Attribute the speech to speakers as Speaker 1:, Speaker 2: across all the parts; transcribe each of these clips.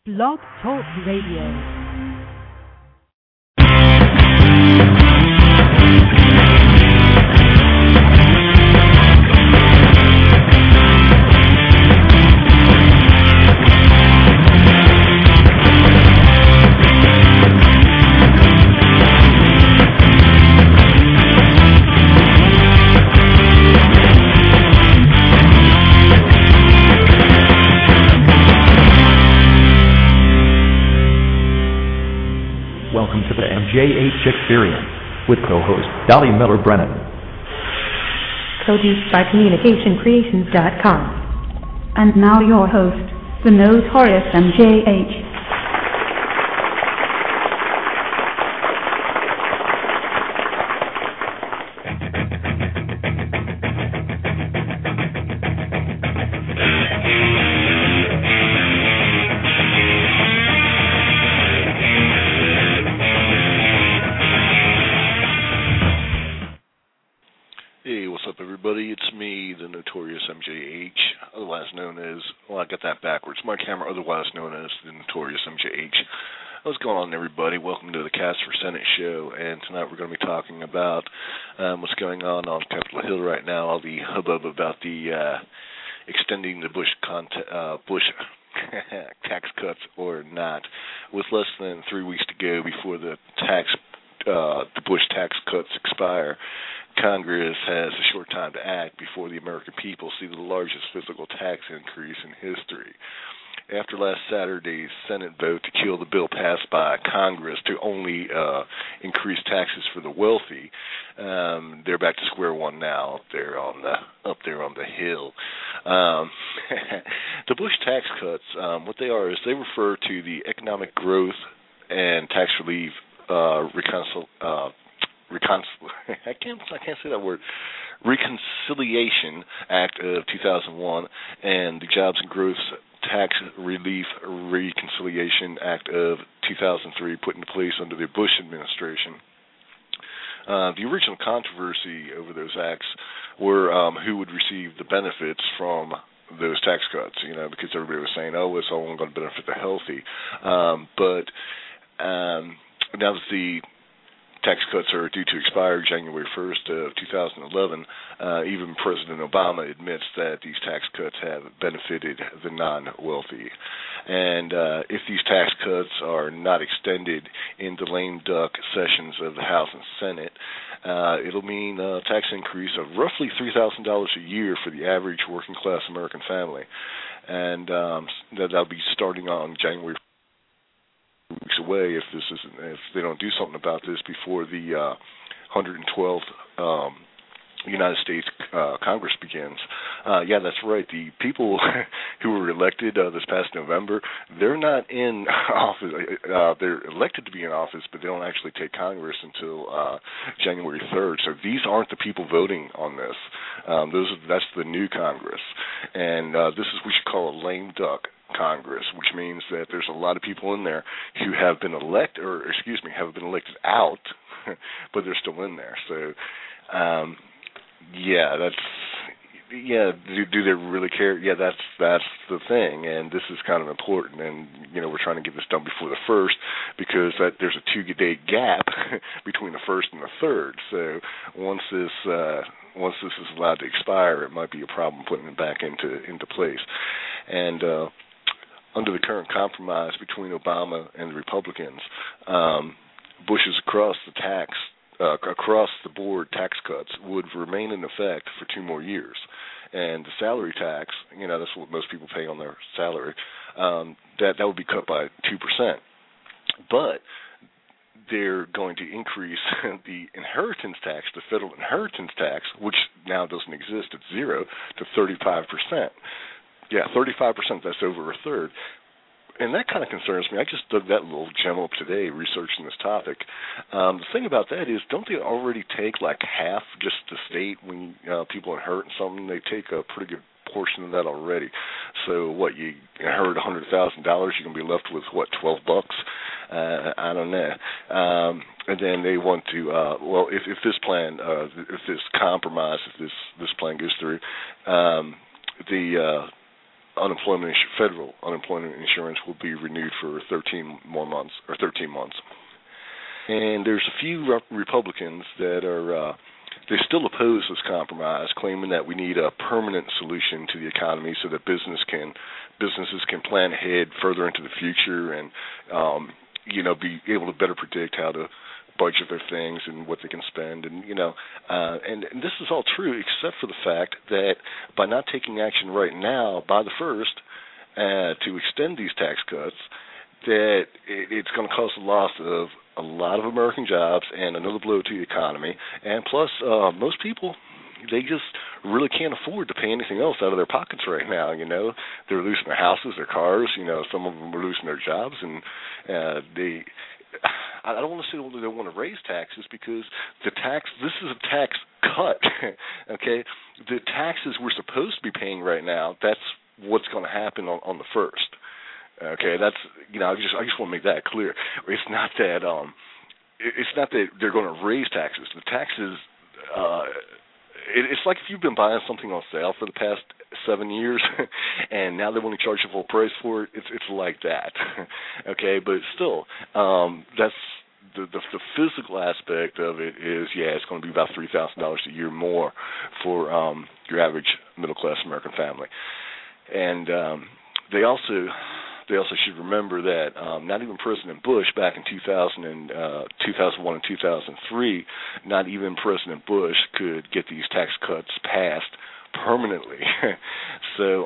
Speaker 1: Blog Talk Radio.
Speaker 2: MJH Experience with co-host Dolly Miller-Brennan.
Speaker 3: Produced by CommunicationCreations.com. And now your host, the notorious MJH.
Speaker 4: Mark Hammer, otherwise known as the Notorious MJH. What's going on, everybody? Welcome to the Cast for Senate show, and tonight we're going to be talking about what's going on Capitol Hill right now, all the hubbub about the extending the Bush tax cuts or not. With less than 3 weeks to go before the Bush tax cuts expire, Congress has a short time to act before the American people see the largest physical tax increase in history. After last Saturday's Senate vote to kill the bill passed by Congress to only increase taxes for the wealthy, they're back to square one now up there on the Hill. The Bush tax cuts, what they are is they refer to the Economic Growth and Tax Relief I can't say that word. Reconciliation Act of 2001 and the Jobs and Growth Tax Relief Reconciliation Act of 2003 put into place under the Bush administration. The original controversy over those acts were who would receive the benefits from those tax cuts, because everybody was saying, oh, it's only going to benefit the healthy. But now that the tax cuts are due to expire January 1st of 2011. Even President Obama admits that these tax cuts have benefited the non-wealthy. And if these tax cuts are not extended in the lame duck sessions of the House and Senate, it'll mean a tax increase of roughly $3,000 a year for the average working-class American family. And that'll be starting on January weeks away if they don't do something about this before the 112th United States Congress begins. Yeah, that's right. The people who were elected this past November, they're not in office. They're elected to be in office, but they don't actually take Congress until January 3rd. So these aren't the people voting on this. That's the new Congress. And this is what we should call a lame duck Congress, which means that there's a lot of people in there who have been elected out, but they're still in there. So, do they really care? Yeah, that's the thing, and this is kind of important, and we're trying to get this done before the 1st because there's a 2-day gap between the 1st and the 3rd. So once this is allowed to expire, it might be a problem putting it back into place, and under the current compromise between Obama and the Republicans, Bush's across the board tax cuts would remain in effect for 2 more years. And the salary tax, that's what most people pay on their salary, that would be cut by 2%. But they're going to increase the inheritance tax, the federal inheritance tax, which now doesn't exist at 0, to 35%. Yeah, 35%, that's over a third. And that kind of concerns me. I just dug that little gem up today researching this topic. The thing about that is, don't they already take like half just the state when people inherit something? They take a pretty good portion of that already. So what, you inherit $100,000, you're going to be left with, what, $12? I don't know. And then they want to, if this plan, if this compromise, if this plan goes through, the federal unemployment insurance will be renewed for 13 months. And there's a few Republicans that are they still oppose this compromise, claiming that we need a permanent solution to the economy so that businesses can plan ahead further into the future and be able to better predict how to budget their things and what they can spend, and and this is all true except for the fact that by not taking action right now, by the 1st, to extend these tax cuts, that it's going to cause the loss of a lot of American jobs and another blow to the economy. And plus, most people, they just really can't afford to pay anything else out of their pockets right now. They're losing their houses, their cars. Some of them are losing their jobs, and I don't want to say they want to raise taxes because this is a tax cut. Okay, the taxes we're supposed to be paying right now, that's what's going to happen on the 1st. Okay, that's I just want to make that clear. It's not that they're going to raise taxes. The taxes, it's like if you've been buying something on sale for the past 7 years, and now they want to charge you full price for it. It's like that. Okay, but still, that's the physical aspect of it is it's going to be about $3,000 a year more for your average middle class American family, and they also should remember that not even President Bush back in 2001 and 2003, not even President Bush could get these tax cuts passed permanently. So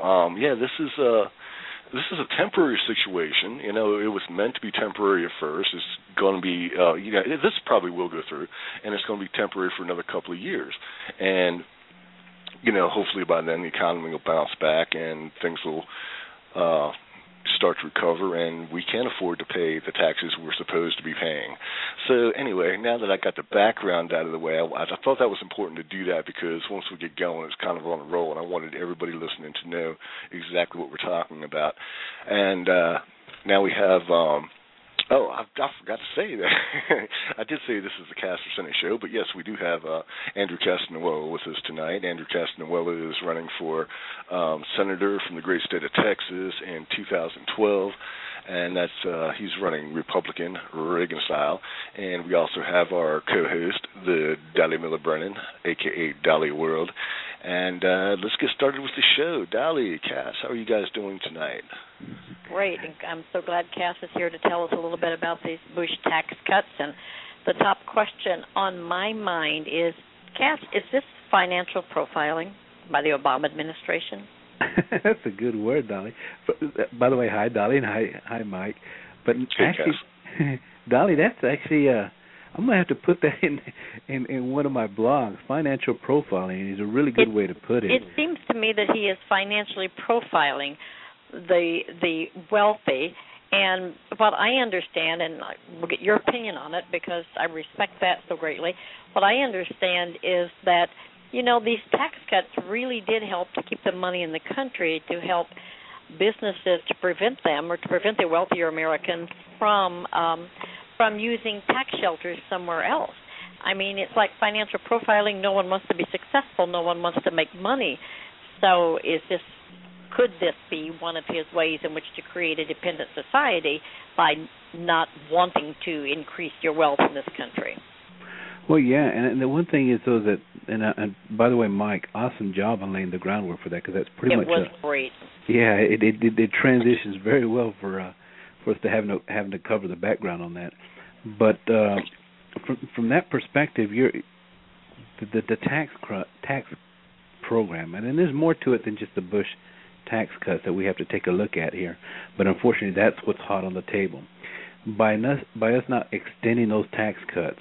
Speaker 4: this is a temporary situation. It was meant to be temporary at first. It's going to be this probably will go through, and it's going to be temporary for another couple of years. And hopefully by then the economy will bounce back and things will start to recover, and we can afford to pay the taxes we're supposed to be paying. So anyway, now that I got the background out of the way, I thought that was important to do that because once we get going, it's kind of on a roll, and I wanted everybody listening to know exactly what we're talking about. And now we have I forgot to say that. I did say this is the Castor Senate show, but yes, we do have Andrew Castanuella with us tonight. Andrew Castanuella is running for senator from the great state of Texas in 2012, and that's he's running Republican, Reagan style. And we also have our co-host, the Dolly Miller Brennan, a.k.a. Dolly World. And let's get started with the show. Dolly, Cass, how are you guys doing tonight?
Speaker 5: Great. I'm so glad Cass is here to tell us a little bit about these Bush tax cuts. And the top question on my mind is, Cass, is this financial profiling by the Obama administration?
Speaker 6: That's a good word, Dolly. By the way, hi, Dolly, and hi, Mike. But actually, Dolly, that's actually I'm going to have to put that in one of my blogs. Financial profiling is a really good way to put it.
Speaker 5: It seems to me that he is financially profiling the wealthy. And what I understand, and we'll get your opinion on it because I respect that so greatly, what I understand is that, these tax cuts really did help to keep the money in the country, to help businesses to prevent the wealthier Americans from using tax shelters somewhere else. I mean, it's like financial profiling. No one wants to be successful. No one wants to make money. So could this be one of his ways in which to create a dependent society by not wanting to increase your wealth in this country?
Speaker 6: Well, yeah, and the one thing is, though, that, and by the way, Mike, awesome job on laying the groundwork for that, because that's pretty much...
Speaker 5: It was great.
Speaker 6: Yeah, it transitions very well for us to having to cover the background on that. But from that perspective, the tax program, and then there's more to it than just the Bush tax cuts that we have to take a look at here. But unfortunately, that's what's hot on the table. By us not extending those tax cuts,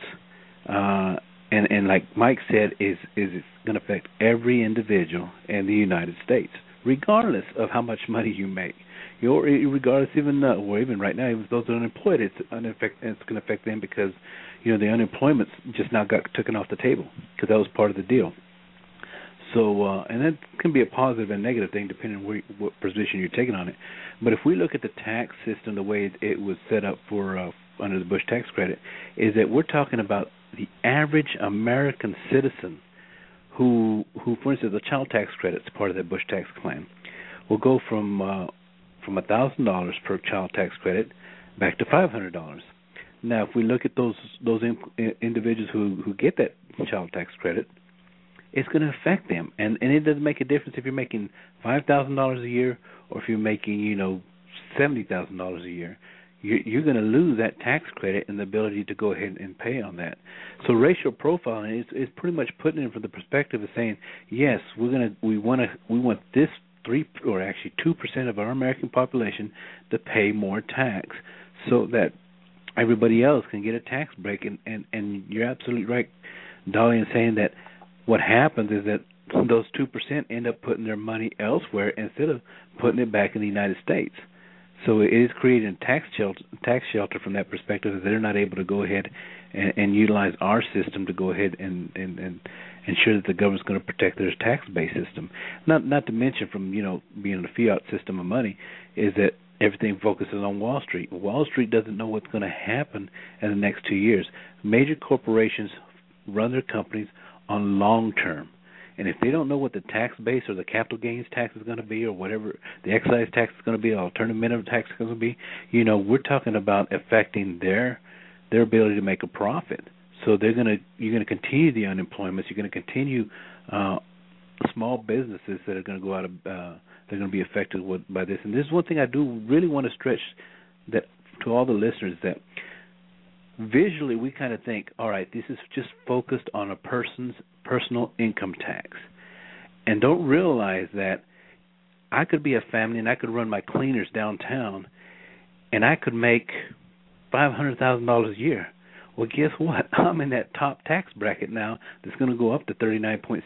Speaker 6: and like Mike said, is going to affect every individual in the United States, regardless of how much money you make. Regardless, even right now, even those that are unemployed, it's going to affect them because the unemployment's just now got taken off the table because that was part of the deal. So, and that can be a positive and negative thing depending on what position you're taking on it. But if we look at the tax system, the way it was set up for under the Bush tax credit, is that we're talking about the average American citizen who, for instance, the child tax credit is part of that Bush tax plan, will go from $1,000 per child tax credit back to $500. Now, if we look at those individuals who get that child tax credit, it's going to affect them, and it doesn't make a difference if you're making $5,000 a year or if you're making $70,000 a year. You're going to lose that tax credit and the ability to go ahead and pay on that. So racial profiling is pretty much putting it from the perspective of saying, yes, we want this 2% of our American population to pay more tax, so that everybody else can get a tax break. And you're absolutely right, Dolly, in saying that what happens is that those 2% end up putting their money elsewhere instead of putting it back in the United States. So it is creating a tax shelter from that perspective, that they're not able to go ahead and utilize our system to go ahead and ensure that the government's going to protect their tax-based system. Not to mention, from being in a fiat system of money, is that everything focuses on Wall Street. Wall Street doesn't know what's going to happen in the next 2 years. Major corporations run their companies on long term. And if they don't know what the tax base or the capital gains tax is going to be, or whatever the excise tax is going to be, or alternative minimum tax is going to be, we're talking about affecting their ability to make a profit. So you're going to continue the unemployment. You're going to continue small businesses that are going to go out of they're going to be affected by this. And this is one thing I do really want to stretch that to all the listeners, that visually we kind of think, all right, this is just focused on a person's personal income tax, and don't realize that I could be a family and I could run my cleaners downtown and I could make $500,000 a year. Well, guess what? I'm in that top tax bracket now that's going to go up to 39.6%.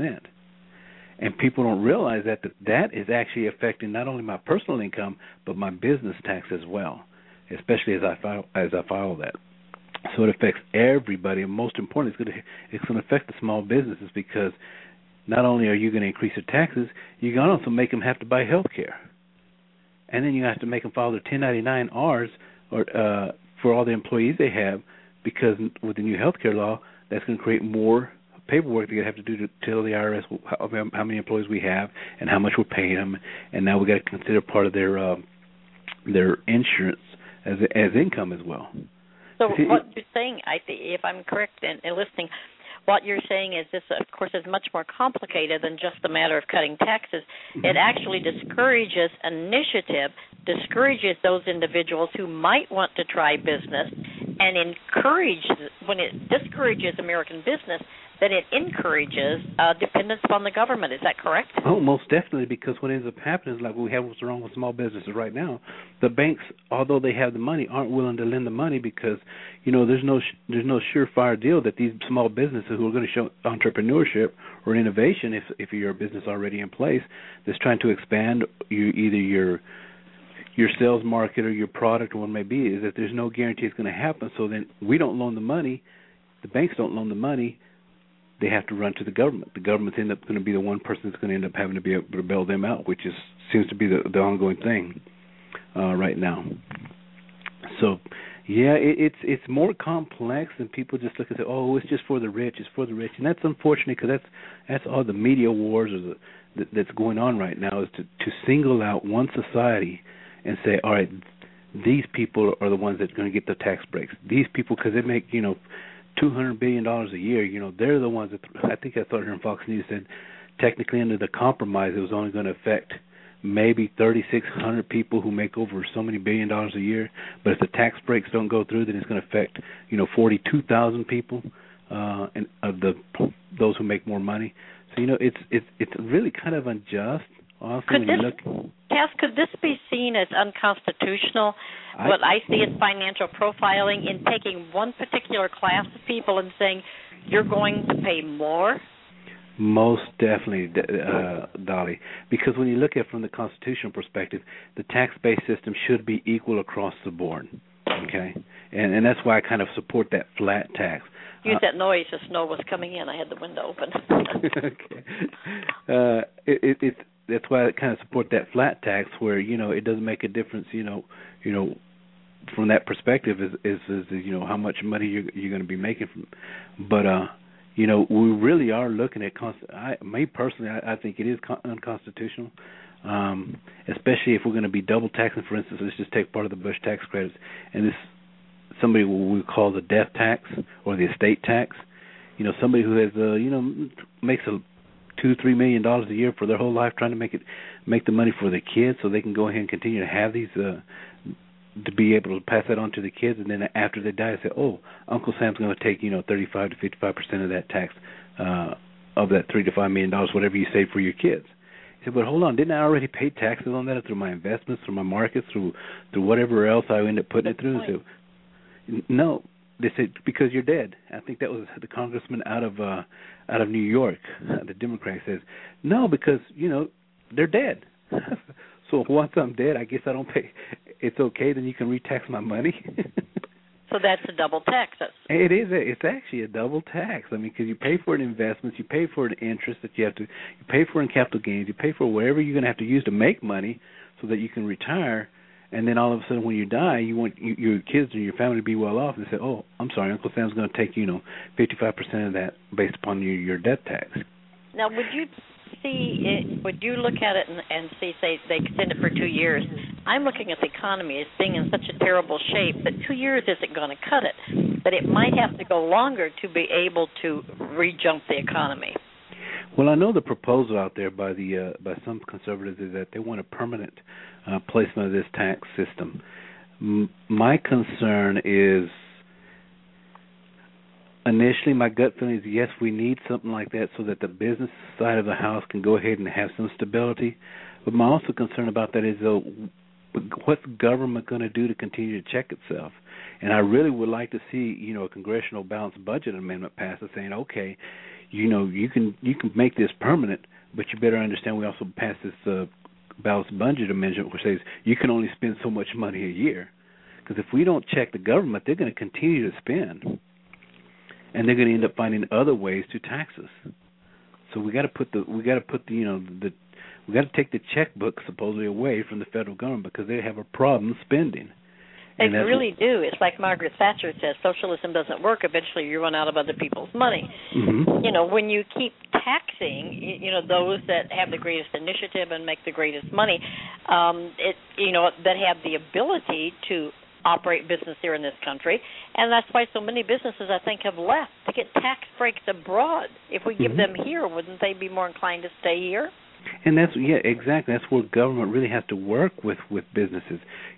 Speaker 6: And people don't realize that is actually affecting not only my personal income but my business tax as well, especially as I file that. So it affects everybody, and most importantly, it's going to affect the small businesses, because not only are you going to increase their taxes, you're going to also make them have to buy health care. And then you have to make them file their 1099-Rs for all the employees they have, because with the new health care law, that's going to create more paperwork they're going to have to do to tell the IRS how many employees we have and how much we're paying them. And now we've got to consider part of their insurance as income as well.
Speaker 5: So what you're saying, if I'm correct in listening, what you're saying is this, of course, is much more complicated than just a matter of cutting taxes. It actually discourages those individuals who might want to try business, and when it discourages American business, then it encourages dependence upon the government. Is that correct?
Speaker 6: Oh, most definitely, because what ends up happening is, like we have what's wrong with small businesses right now. The banks, although they have the money, aren't willing to lend the money because, there's no surefire deal that these small businesses who are going to show entrepreneurship or innovation, if you're a business already in place that's trying to expand either your sales market or your product or what it may be, is that there's no guarantee it's going to happen. So then we don't loan the money, the banks don't loan the money. They have to run to the government. The government's going to be the one person that's going to end up having to be able to bail them out, which seems to be the ongoing thing right now. So, yeah, it's more complex than people just look and say, oh, it's just for the rich, and that's unfortunate, because that's all the media wars that's going on right now, is to single out one society and say, all right, these people are the ones that are going to get the tax breaks. These people, because they make $200 billion a year, they're the ones that, I think I thought here in Fox News said, technically under the compromise, it was only going to affect maybe 3,600 people who make over so many $1 billion a year. But if the tax breaks don't go through, then it's going to affect 42,000 people, and of those who make more money. So it's really kind of unjust. Honestly,
Speaker 5: could this be seen as unconstitutional? What I see as financial profiling, in taking one particular class of people and saying you're going to pay more?
Speaker 6: Most definitely, Dolly, because when you look at it from the constitutional perspective, the tax-based system should be equal across the board, okay? And that's why I kind of support that flat tax.
Speaker 5: Use that noise. The snow was coming in. I had the window open.
Speaker 6: Okay. That's why I kind of support that flat tax, where it doesn't make a difference. From that perspective, is how much money you're going to be making from. But we really are looking at. Me personally, I think it is unconstitutional. especially if we're going to be double taxing. For instance, let's just take part of the Bush tax credits, and this somebody we call the death tax or the estate tax. You know, somebody who has makes $2-3 million a year for their whole life, trying to make the money for their kids, so they can go ahead and continue to have these, to be able to pass that on to the kids, and then after they die, say, "Oh, Uncle Sam's going to take 35 to 55% of that tax, of that $3 to $5 million, whatever you save for your kids." He said, "But hold on, didn't I already pay taxes on that through my investments, through my markets, through whatever else I end up putting it through?" So, no. They said, because you're dead. I think that was the congressman out of New York, the Democrat, says, no, because, they're dead. So once I'm dead, I guess I don't pay. It's okay, then you can re-tax my money.
Speaker 5: So that's a double tax.
Speaker 6: It is. It's actually a double tax. I mean, because you pay for an investment, you pay for an interest that you pay for in capital gains, you pay for whatever you're going to have to use to make money so that you can retire. And then all of a sudden, when you die, you want your kids and your family to be well off. And say, "Oh, I'm sorry, Uncle Sam's going to take 55% of that based upon your death tax."
Speaker 5: Now, would you look at it and see, say, they extend it for 2 years? I'm looking at the economy as being in such a terrible shape that 2 years isn't going to cut it. But it might have to go longer to be able to re-jump the economy.
Speaker 6: Well, I know the proposal out there by some conservatives is that they want a permanent placement of this tax system. My concern is, initially, my gut feeling is, yes, we need something like that so that the business side of the house can go ahead and have some stability. But my also concern about that is, though, what's government going to do to continue to check itself? And I really would like to see, a congressional balanced budget amendment passed saying, okay, you can make this permanent, but you better understand we also passed this balanced budget amendment which says you can only spend so much money a year. Because if we don't check the government, they're going to continue to spend, and they're going to end up finding other ways to tax us. So we got to take the checkbook supposedly away from the federal government because they have a problem spending.
Speaker 5: They really do. It's like Margaret Thatcher says, socialism doesn't work. Eventually you run out of other people's money. Mm-hmm. When you keep taxing, those that have the greatest initiative and make the greatest money, that have the ability to operate business here in this country. And that's why so many businesses, I think, have left to get tax breaks abroad. If we give them here, wouldn't they be more inclined to stay here?
Speaker 6: And exactly. That's where government really has to work with businesses.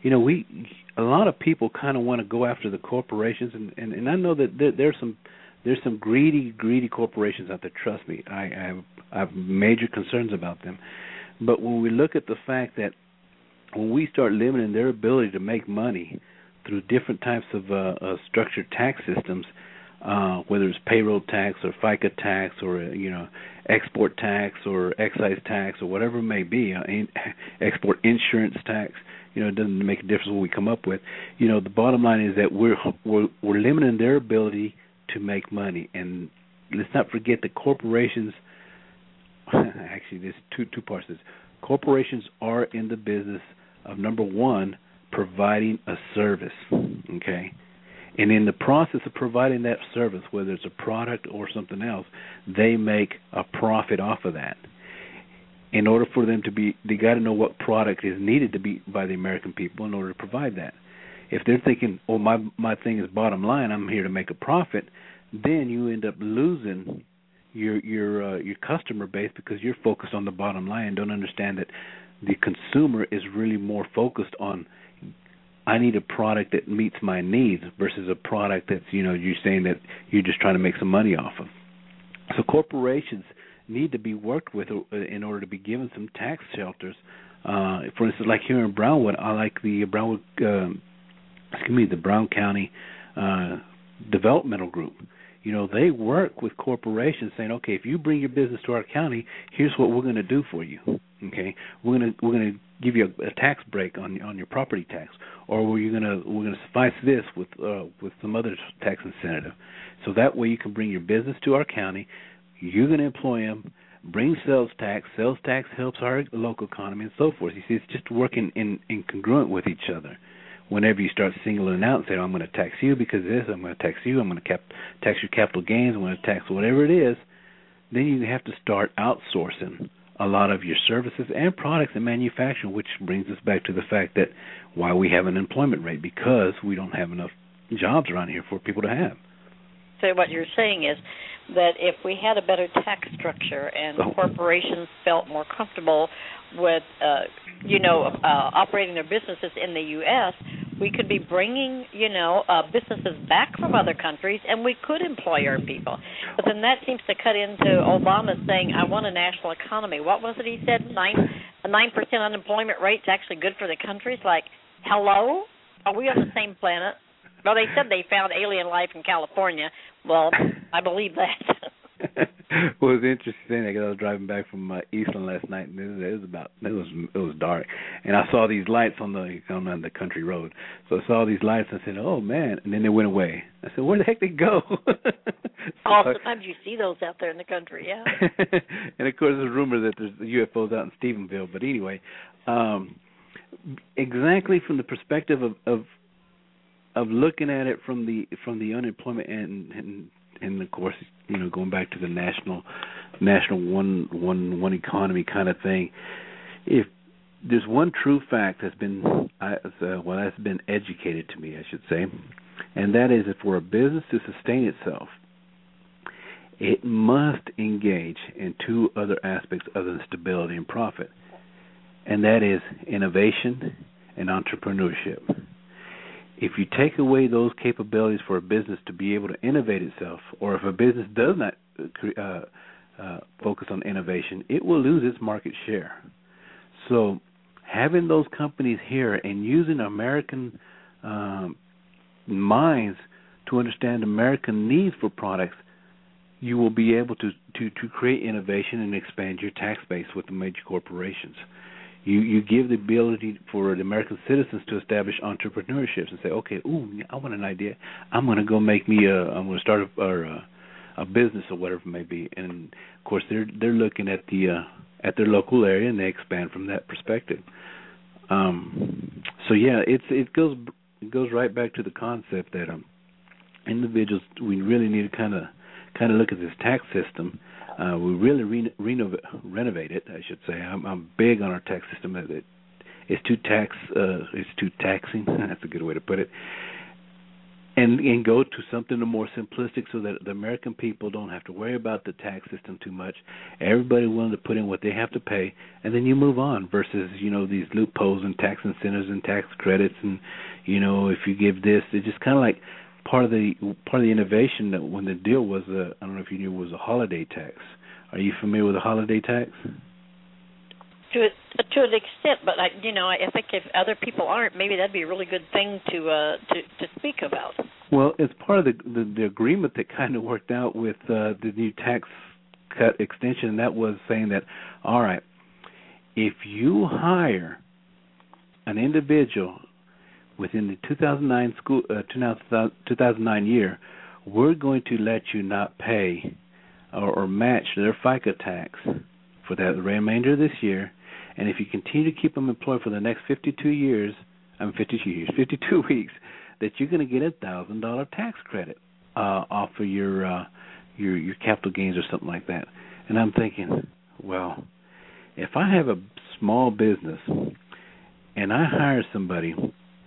Speaker 6: A lot of people kind of want to go after the corporations, and I know that there's some greedy corporations out there. Trust me, I have major concerns about them. But when we look at the fact that when we start limiting their ability to make money through different types of structured tax systems, whether it's payroll tax or FICA tax or export tax or excise tax or whatever it may be, export insurance tax, it doesn't make a difference what we come up with. The bottom line is that we're limiting their ability to make money, and let's not forget that corporations. Actually, there's two parts to this. Corporations are in the business of, number one, providing a service, okay? And in the process of providing that service, whether it's a product or something else, they make a profit off of that. In order for them to they got to know what product is needed to be by the American people in order to provide that. If they're thinking, "Oh, my thing is bottom line, I'm here to make a profit," then you end up losing your customer base because you're focused on the bottom line and don't understand that the consumer is really more focused on, I need a product that meets my needs versus a product that's, you're saying that you're just trying to make some money off of. So corporations need to be worked with in order to be given some tax shelters. For instance, like here in Brownwood, I like the the Brown County Developmental Group. They work with corporations saying, okay, if you bring your business to our county, here's what we're going to do for you. Okay, we're going to give you a tax break on your property tax, or we're going to suffice this with some other tax incentive, so that way you can bring your business to our county. You're going to employ them, bring sales tax. Sales tax helps our local economy and so forth. You see, it's just working in congruent with each other. Whenever you start singling out and saying, I'm going to tax you because of this, I'm going to tax you, I'm going to tax your capital gains, I'm going to tax whatever it is, then you have to start outsourcing a lot of your services and products and manufacturing, which brings us back to the fact that why we have an employment rate, because we don't have enough jobs around here for people to have.
Speaker 5: So what you're saying is that if we had a better tax structure and corporations felt more comfortable with, operating their businesses in the U.S., we could be bringing, businesses back from other countries, and we could employ our people. But then that seems to cut into Obama saying, I want a national economy. What was it he said? A 9% unemployment rate is actually good for the countries? Like, hello? Are we on the same planet? Well, they said they found alien life in California. Well, I believe that.
Speaker 6: Well, it was interesting because I was driving back from Eastland last night, and it was dark, and I saw these lights on the country road. So I saw these lights, and I said, "Oh man!" And then they went away. I said, "Where the heck did they go?"
Speaker 5: Sometimes you see those out there in the country, yeah.
Speaker 6: And of course, there's rumor that there's UFOs out in Stephenville. But anyway, exactly from the perspective of looking at it from the unemployment and of course, going back to the national one economy kind of thing. If there's one true fact that's been that's been educated to me, I should say, and that is, if for a business to sustain itself, it must engage in two other aspects other than stability and profit, and that is innovation and entrepreneurship. If you take away those capabilities for a business to be able to innovate itself, or if a business does not focus on innovation, it will lose its market share. So having those companies here and using American minds to understand American needs for products, you will be able to create innovation and expand your tax base with the major corporations. You give the ability for the American citizens to establish entrepreneurships and say, okay, I want an idea. I'm going to go I'm going to start a business or whatever it may be. And of course, they're looking at their local area, and they expand from that perspective. So yeah, it goes right back to the concept that individuals, we really need to kind of look at this tax system. We really renovate it, I should say. I'm big on our tax system. It's too taxing. That's a good way to put it. And go to something more simplistic, so that the American people don't have to worry about the tax system too much. Everybody willing to put in what they have to pay, and then you move on. Versus these loopholes and tax incentives and tax credits, and if you give this, it's just kind of like part of the innovation that when the deal was I don't know if you knew, was a holiday tax. Are you familiar with a holiday tax?
Speaker 5: To an extent, but I think if other people aren't, maybe that'd be a really good thing to speak about.
Speaker 6: Well, it's part of the agreement that kind of worked out with the new tax cut extension, and that was saying that, all right, if you hire an individual within the 2009 year, we're going to let you not pay or match their FICA tax for the remainder of this year, and if you continue to keep them employed for the next 52 weeks, that you're going to get a $1,000 tax credit off of your capital gains or something like that. And I'm thinking, well, if I have a small business and I hire somebody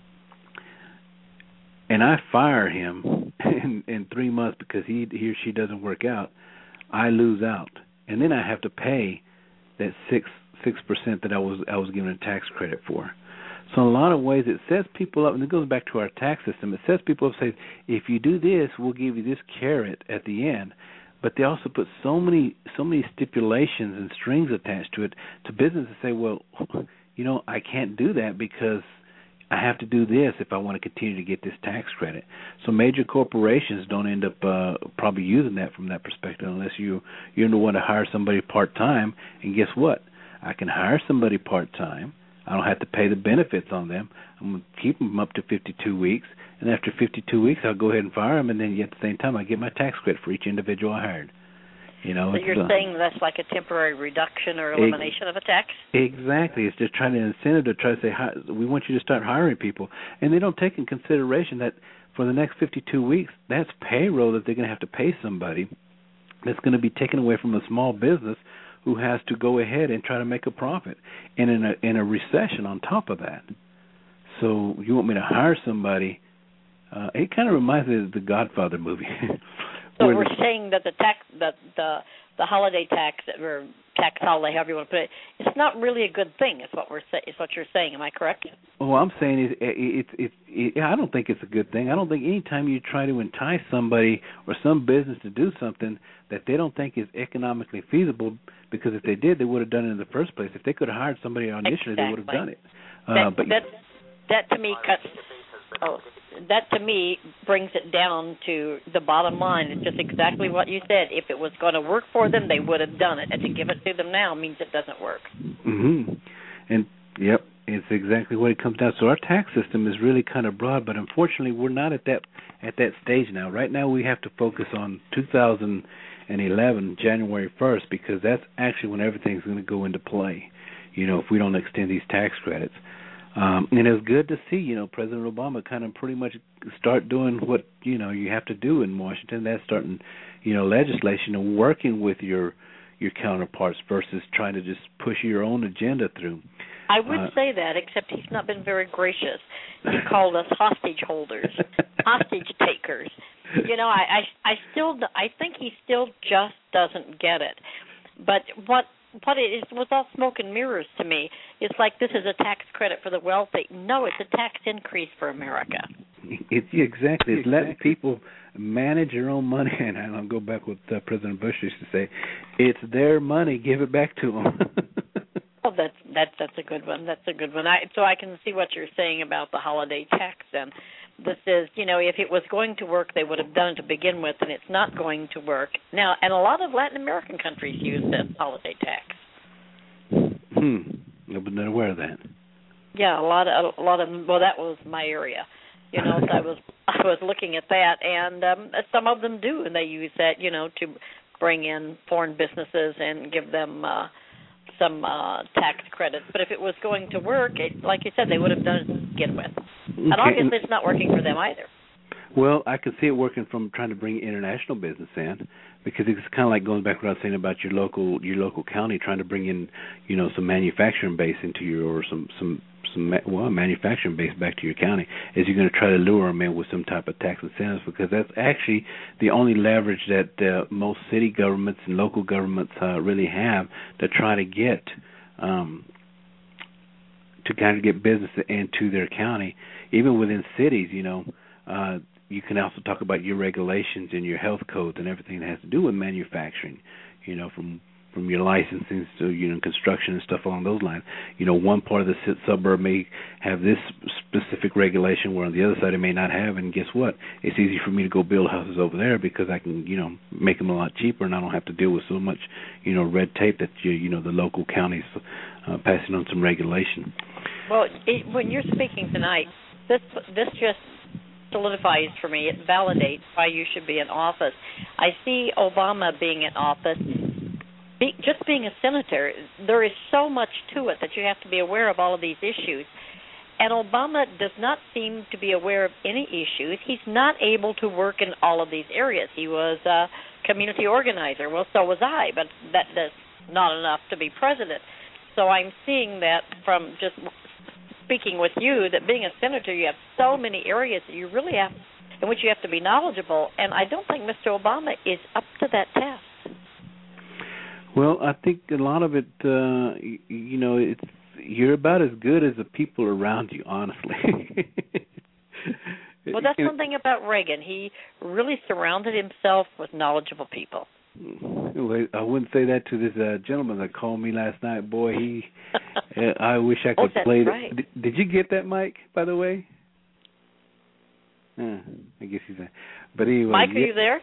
Speaker 6: and I fire him in 3 months because he or she doesn't work out, I lose out, and then I have to pay that 6% that I was given a tax credit for. So in a lot of ways, it sets people up, and it goes back to our tax system. It sets people up, saying, if you do this, we'll give you this carrot at the end. But they also put so many stipulations and strings attached to it, to businesses say, well, I can't do that because I have to do this if I want to continue to get this tax credit. So major corporations don't end up probably using that from that perspective, unless you want to hire somebody part-time. And guess what? I can hire somebody part-time. I don't have to pay the benefits on them. I'm going to keep them up to 52 weeks. And after 52 weeks, I'll go ahead and fire them. And then at the same time, I get my tax credit for each individual I hired.
Speaker 5: So you're saying that's like a temporary reduction or elimination of a tax?
Speaker 6: Exactly. It's just trying to incentive to try to say, we want you to start hiring people. And they don't take in consideration that for the next 52 weeks, that's payroll that they're going to have to pay somebody that's going to be taken away from a small business who has to go ahead and try to make a profit, and in a recession on top of that. So you want me to hire somebody? It kind of reminds me of the Godfather movie.
Speaker 5: So we're saying that the holiday tax or tax holiday, however you want to put it, it's not really a good thing. Is what you're saying. Am I correct?
Speaker 6: Well, I'm saying I don't think it's a good thing. I don't think anytime you try to entice somebody or some business to do something that they don't think is economically feasible, because if they did, they would have done it in the first place. If they could have hired somebody initially, they would have done it.
Speaker 5: That to me that to me brings it down to the bottom line. It's just exactly what you said. If it was going to work for them, they would have done it. And to give it to them now means it doesn't work.
Speaker 6: Mm-hmm. And, yep, it's exactly what it comes down to. So our tax system is really kind of broad, but unfortunately we're not at that stage now. Right now we have to focus on 2011, January 1st, because that's actually when everything's going to go into play, if we don't extend these tax credits. And it's good to see, President Obama kind of pretty much start doing what, you have to do in Washington. That's starting, legislation and working with your counterparts versus trying to just push your own agenda through.
Speaker 5: I would say that, except he's not been very gracious. He called us hostage holders, hostage takers. I think he still just doesn't get it. But what it is was all smoke and mirrors to me. It's like this is a tax credit for the wealthy. No, it's a tax increase for America.
Speaker 6: It's letting people manage their own money, and I'll go back with President Bush used to say, it's their money, give it back to them.
Speaker 5: Oh, that's a good one. That's a good one. So I can see what you're saying about the holiday tax then. This is, if it was going to work, they would have done it to begin with, and it's not going to work. Now, and a lot of Latin American countries use this holiday tax.
Speaker 6: I was not aware of that.
Speaker 5: Yeah, a lot of well, that was my area. So I was looking at that, and some of them do, and they use that, to bring in foreign businesses and give them some tax credits. But if it was going to work, like you said, they would have done it to begin with. And obviously it's not working for them either.
Speaker 6: Well, I could see it working from trying to bring international business in, because it's kind of like going back to what I was saying about your local county, trying to bring in, some manufacturing base into or some manufacturing base back to your county. Is you're going to try to lure them in with some type of tax incentives, because that's actually the only leverage that most city governments and local governments really have to try to get business into their county. Even within cities, you can also talk about your regulations and your health codes and everything that has to do with manufacturing, from your licensing to, construction and stuff along those lines. One part of the suburb may have this specific regulation where on the other side it may not have, and guess what? It's easy for me to go build houses over there because I can, make them a lot cheaper, and I don't have to deal with so much, red tape that, the local counties passing on some regulation.
Speaker 5: Well, when you're speaking tonight, this just solidifies for me. It validates why you should be in office. I see Obama being in office. Just being a senator, there is so much to it that you have to be aware of all of these issues. And Obama does not seem to be aware of any issues. He's not able to work in all of these areas. He was a community organizer. Well, so was I, but that's not enough to be president. So I'm seeing that from just speaking with you, that being a senator, you have so many areas that you really have, in which you have to be knowledgeable, and I don't think Mr. Obama is up to that task.
Speaker 6: Well, I think a lot of it, you're about as good as the people around you, honestly.
Speaker 5: Well, that's one thing about Reagan. He really surrounded himself with knowledgeable people.
Speaker 6: I wouldn't say that to this gentleman that called me last night. Boy, I wish I could play that. Right. Did you get that, Mike, by the way? I guess he's there. But anyway,
Speaker 5: Mike, are you there?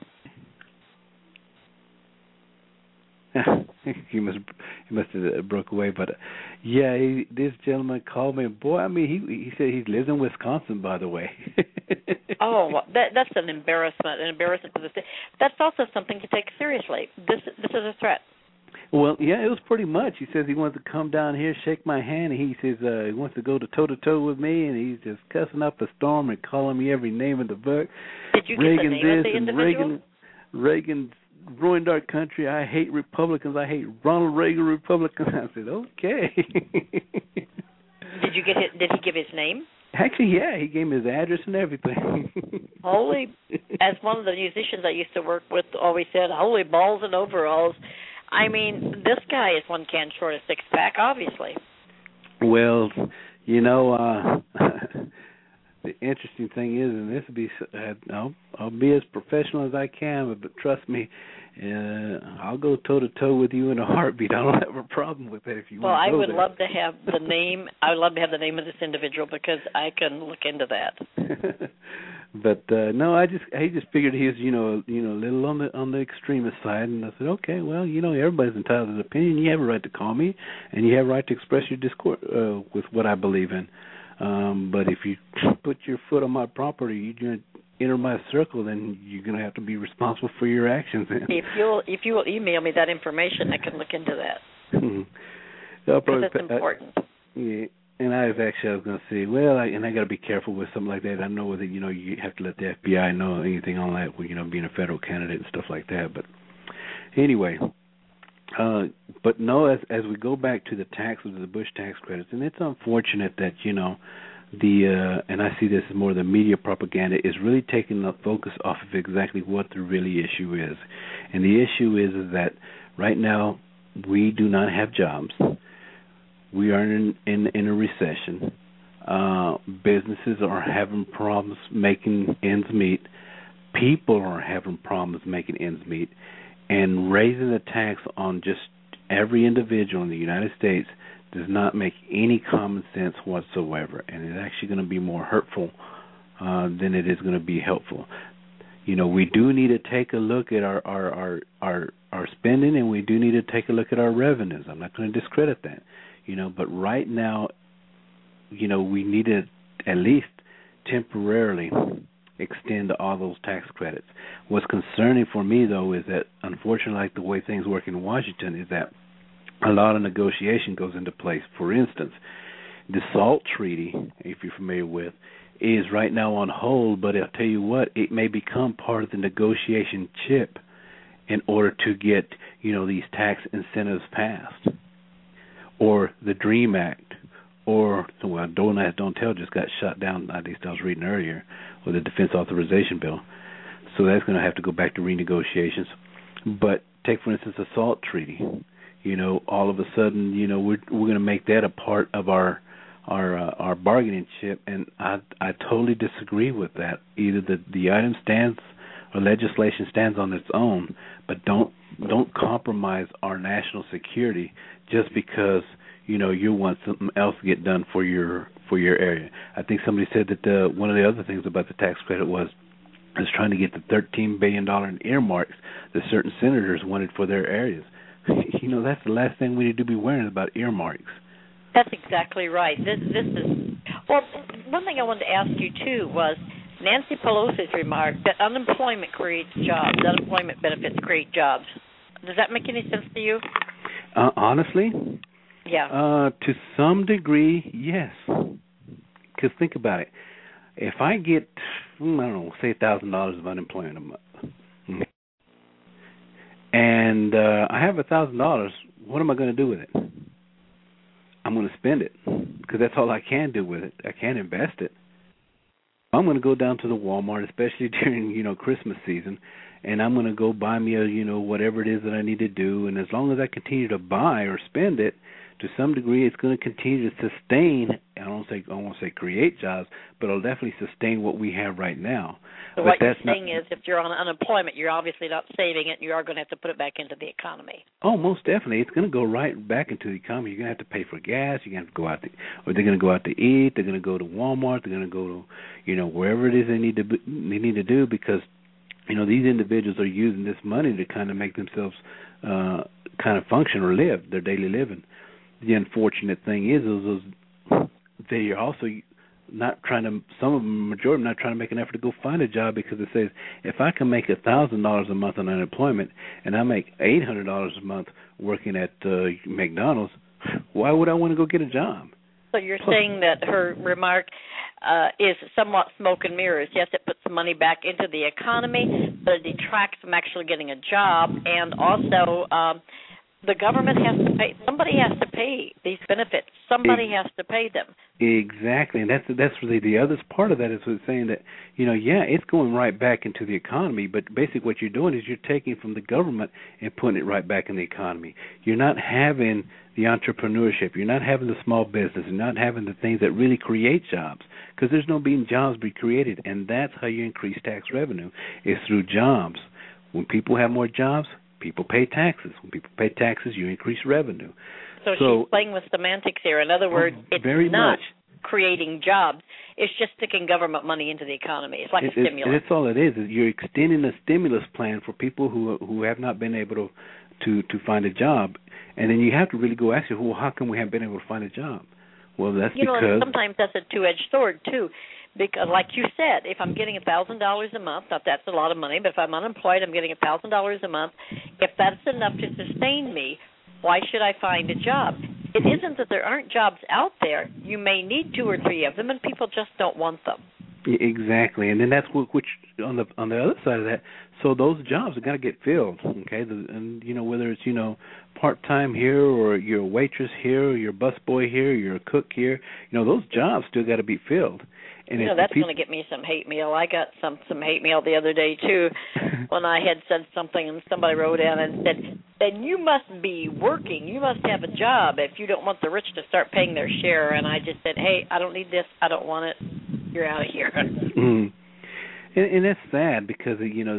Speaker 6: he must have broke away. But this gentleman called me. Boy, I mean, he said he lives in Wisconsin, by the way.
Speaker 5: Oh, that's an embarrassment to the state. That's also something to take seriously. This is a threat.
Speaker 6: Well, yeah, it was pretty much. He says he wants to come down here, shake my hand, and he says he wants to go toe-to-toe with me, and he's just cussing up a storm and calling me every name in the book.
Speaker 5: Did you get the name of the individual?
Speaker 6: Reagan ruined our country. I hate Republicans. I hate Ronald Reagan Republicans. I said, okay.
Speaker 5: Did he give his name?
Speaker 6: Actually, yeah, he gave me his address and everything.
Speaker 5: Holy, as one of the musicians I used to work with always said, holy balls and overalls. I mean, this guy is one can short a six-pack, obviously.
Speaker 6: Well, the interesting thing is, and this will be, I'll be as professional as I can, but trust me, I'll go toe-to-toe with you in a heartbeat. I don't have a problem with that if you want to go there.
Speaker 5: Well, I would love to have the name. I would love to have the name of this individual because I can look into that.
Speaker 6: But no, he just figured he was, a little on the extremist side, and I said, okay, well, everybody's entitled to an opinion. You have a right to call me, and you have a right to express your discord with what I believe in. But if you put your foot on my property, you're going to enter my circle, then you're going to have to be responsible for your actions.
Speaker 5: If you will email me that information, I can look into that. Because it's important.
Speaker 6: Yeah. And I was going to say, well, I got to be careful with something like that. I know that, you have to let the FBI know anything on that, being a federal candidate and stuff like that. But anyway, but no, as we go back to the taxes, the Bush tax credits, and it's unfortunate that, and I see this as more the media propaganda is really taking the focus off of exactly what the really issue is. And the issue is that right now we do not have jobs. We are in a recession. Businesses are having problems making ends meet. People are having problems making ends meet. And raising the tax on just every individual in the United States does not make any common sense whatsoever. And it's actually going to be more hurtful than it is going to be helpful. We do need to take a look at our spending, and we do need to take a look at our revenues. I'm not going to discredit that. But right now, we need to at least temporarily extend all those tax credits. What's concerning for me, though, is that, unfortunately, like the way things work in Washington, is that a lot of negotiation goes into place. For instance, the SALT treaty, if you're familiar with, is right now on hold, but I'll tell you what, it may become part of the negotiation chip in order to get, these tax incentives passed. Or the DREAM Act, or, Don't Ask, Don't Tell just got shut down, at least I was reading earlier, with the Defense Authorization Bill. So that's going to have to go back to renegotiations. But take, for instance, the SALT treaty. All of a sudden, we're going to make that a part of our bargaining chip, and I totally disagree with that. Either the item stands or legislation stands on its own, but don't compromise our national security just because you want something else to get done for your area. I think somebody said that one of the other things about the tax credit was trying to get the $13 billion in earmarks that certain senators wanted for their areas. That's the last thing we need to be worrying about, earmarks.
Speaker 5: That's exactly right. This is one thing I wanted to ask you too was Nancy Pelosi's remark that unemployment creates jobs, unemployment benefits create jobs. Does that make any sense to you?
Speaker 6: Honestly?
Speaker 5: Yeah.
Speaker 6: To some degree, yes. Because think about it. If I get, say $1,000 of unemployment a month, and I have $1,000, what am I going to do with it? I'm going to spend it because that's all I can do with it. I can't invest it. I'm going to go down to the Walmart, especially during, Christmas season, and I'm going to go buy me whatever it is that I need to do. And as long as I continue to buy or spend it, to some degree, it's going to continue to sustain. I won't say create jobs, but it'll definitely sustain what we have right now.
Speaker 5: So
Speaker 6: but
Speaker 5: what you're saying is, if you're on unemployment, you're obviously not saving it. You are going to have to put it back into the economy.
Speaker 6: Oh, most definitely. It's going to go right back into the economy. You're going to have to pay for gas. You're going to have to go out or they're going to go out to eat. They're going to go to Walmart. They're going to go to wherever it is they need to do because these individuals are using this money to kind of make themselves kind of function or live their daily living. The unfortunate thing is they are also not trying to. Some of them, majority, not trying to make an effort to go find a job because it says if I can make $1,000 a month on unemployment and I make $800 a month working at McDonald's, why would I want to go get a job?
Speaker 5: So you're saying that her remark is somewhat smoke and mirrors. Yes, it puts money back into the economy, but it detracts from actually getting a job, and also the government has to pay. Somebody has to pay these benefits. Somebody has to pay them.
Speaker 6: Exactly, and that's really the other part of that is saying that, it's going right back into the economy, but basically what you're doing is you're taking from the government and putting it right back in the economy. You're not having the entrepreneurship. You're not having the small business. You're not having the things that really create jobs, because there's no being jobs be created, and that's how you increase tax revenue, is through jobs. When people have more jobs, people pay taxes. When people pay taxes, you increase revenue.
Speaker 5: So she's playing with semantics here. In other words, it's not creating jobs. It's just sticking government money into the economy. It's like a stimulus.
Speaker 6: That's all it is. You're extending a stimulus plan for people who have not been able to find a job. And then you have to really go ask you, well, how come we haven't been able to find a job? Well, that's because
Speaker 5: sometimes that's a two-edged sword, too. Because, like you said, if I'm getting $1,000 a month, not that's a lot of money, but if I'm unemployed, I'm getting $1,000 a month. If that's enough to sustain me, why should I find a job? It isn't that there aren't jobs out there. You may need 2 or 3 of them, and people just don't want them.
Speaker 6: Exactly, and then that's which on the other side of that. So those jobs have got to get filled, okay? And whether it's part time here, or you're a waitress here, or you're a busboy here, or you're a cook here, those jobs still got to be filled. And
Speaker 5: that's going to get me some hate mail. I got some hate mail the other day, too, when I had said something and somebody wrote in and said, then you must be working. You must have a job if you don't want the rich to start paying their share. And I just said, hey, I don't need this. I don't want it. You're out of here.
Speaker 6: Mm-hmm. And that's sad because,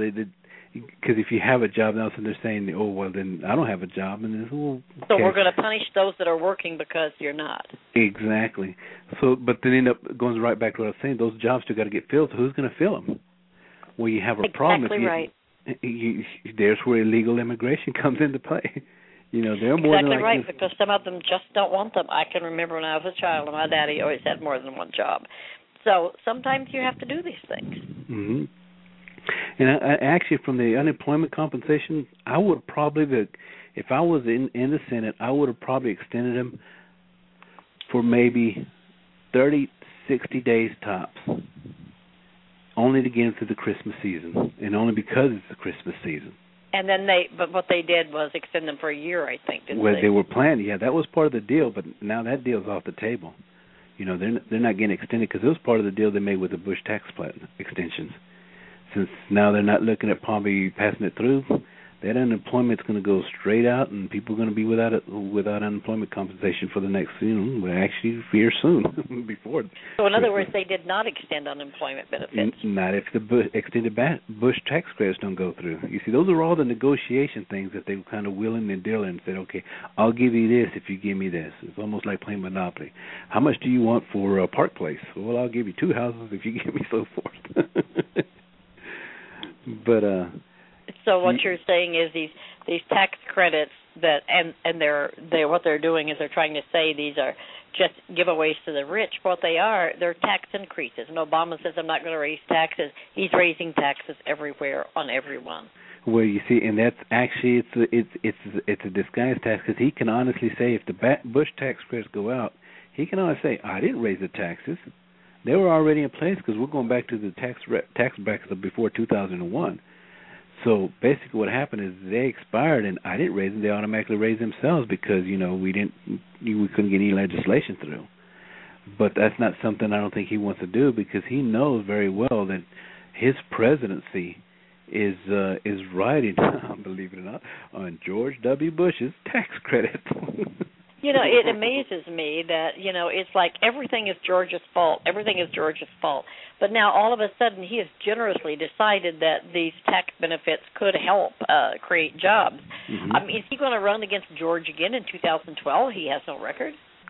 Speaker 6: because if you have a job, now they're saying, oh, well, then I don't have a job. And then, well, okay.
Speaker 5: So we're going to punish those that are working because you're not.
Speaker 6: Exactly. So, but then end up going right back to what I was saying. Those jobs still got to get filled. So who's going to fill them? Well, you have a problem.
Speaker 5: Exactly right.
Speaker 6: There's where illegal immigration comes into play. They're more
Speaker 5: exactly
Speaker 6: than
Speaker 5: right, because some of them just don't want them. I can remember when I was a child, and my daddy always had more than one job. So sometimes you have to do these things.
Speaker 6: Mm-hmm. And I actually, from the unemployment compensation, I would probably, if I was in the Senate, I would have probably extended them for maybe 30, 60 days tops, only to get them through the Christmas season, and only because it's the Christmas season.
Speaker 5: And then but what they did was extend them for a year, I think, didn't
Speaker 6: they? They were planning, yeah, that was part of the deal, but now that deal's off the table. They're not getting extended because it was part of the deal they made with the Bush tax plan extensions. Since now they're not looking at probably passing it through, that unemployment's going to go straight out, and people are going to be without unemployment compensation for the next, actually here soon before.
Speaker 5: So in other words, they did not extend unemployment benefits.
Speaker 6: Not if the extended Bush tax credits don't go through. You see, those are all the negotiation things that they were kind of willing and dealing and said, okay, I'll give you this if you give me this. It's almost like playing Monopoly. How much do you want for Park Place? Well, I'll give you 2 houses if you give me so forth. But
Speaker 5: so what you're saying is these tax credits that and they're what they're doing is they're trying to say these are just giveaways to the rich. What they are, they're tax increases. And Obama says I'm not going to raise taxes. He's raising taxes everywhere on everyone.
Speaker 6: Well, you see, and that's actually it's a disguised tax, because he can honestly say if the Bush tax credits go out, he can honestly say I didn't raise the taxes. They were already in place, because we're going back to the tax brackets of before 2001. So basically what happened is they expired, and I didn't raise them. They automatically raised themselves because, we couldn't get any legislation through. But that's not something I don't think he wants to do, because he knows very well that his presidency is riding, believe it or not, on George W. Bush's tax credits.
Speaker 5: It amazes me that, it's like everything is George's fault. Everything is George's fault. But now all of a sudden he has generously decided that these tax benefits could help create jobs.
Speaker 6: Mm-hmm.
Speaker 5: I mean, is he going to run against George again in 2012? He has no record.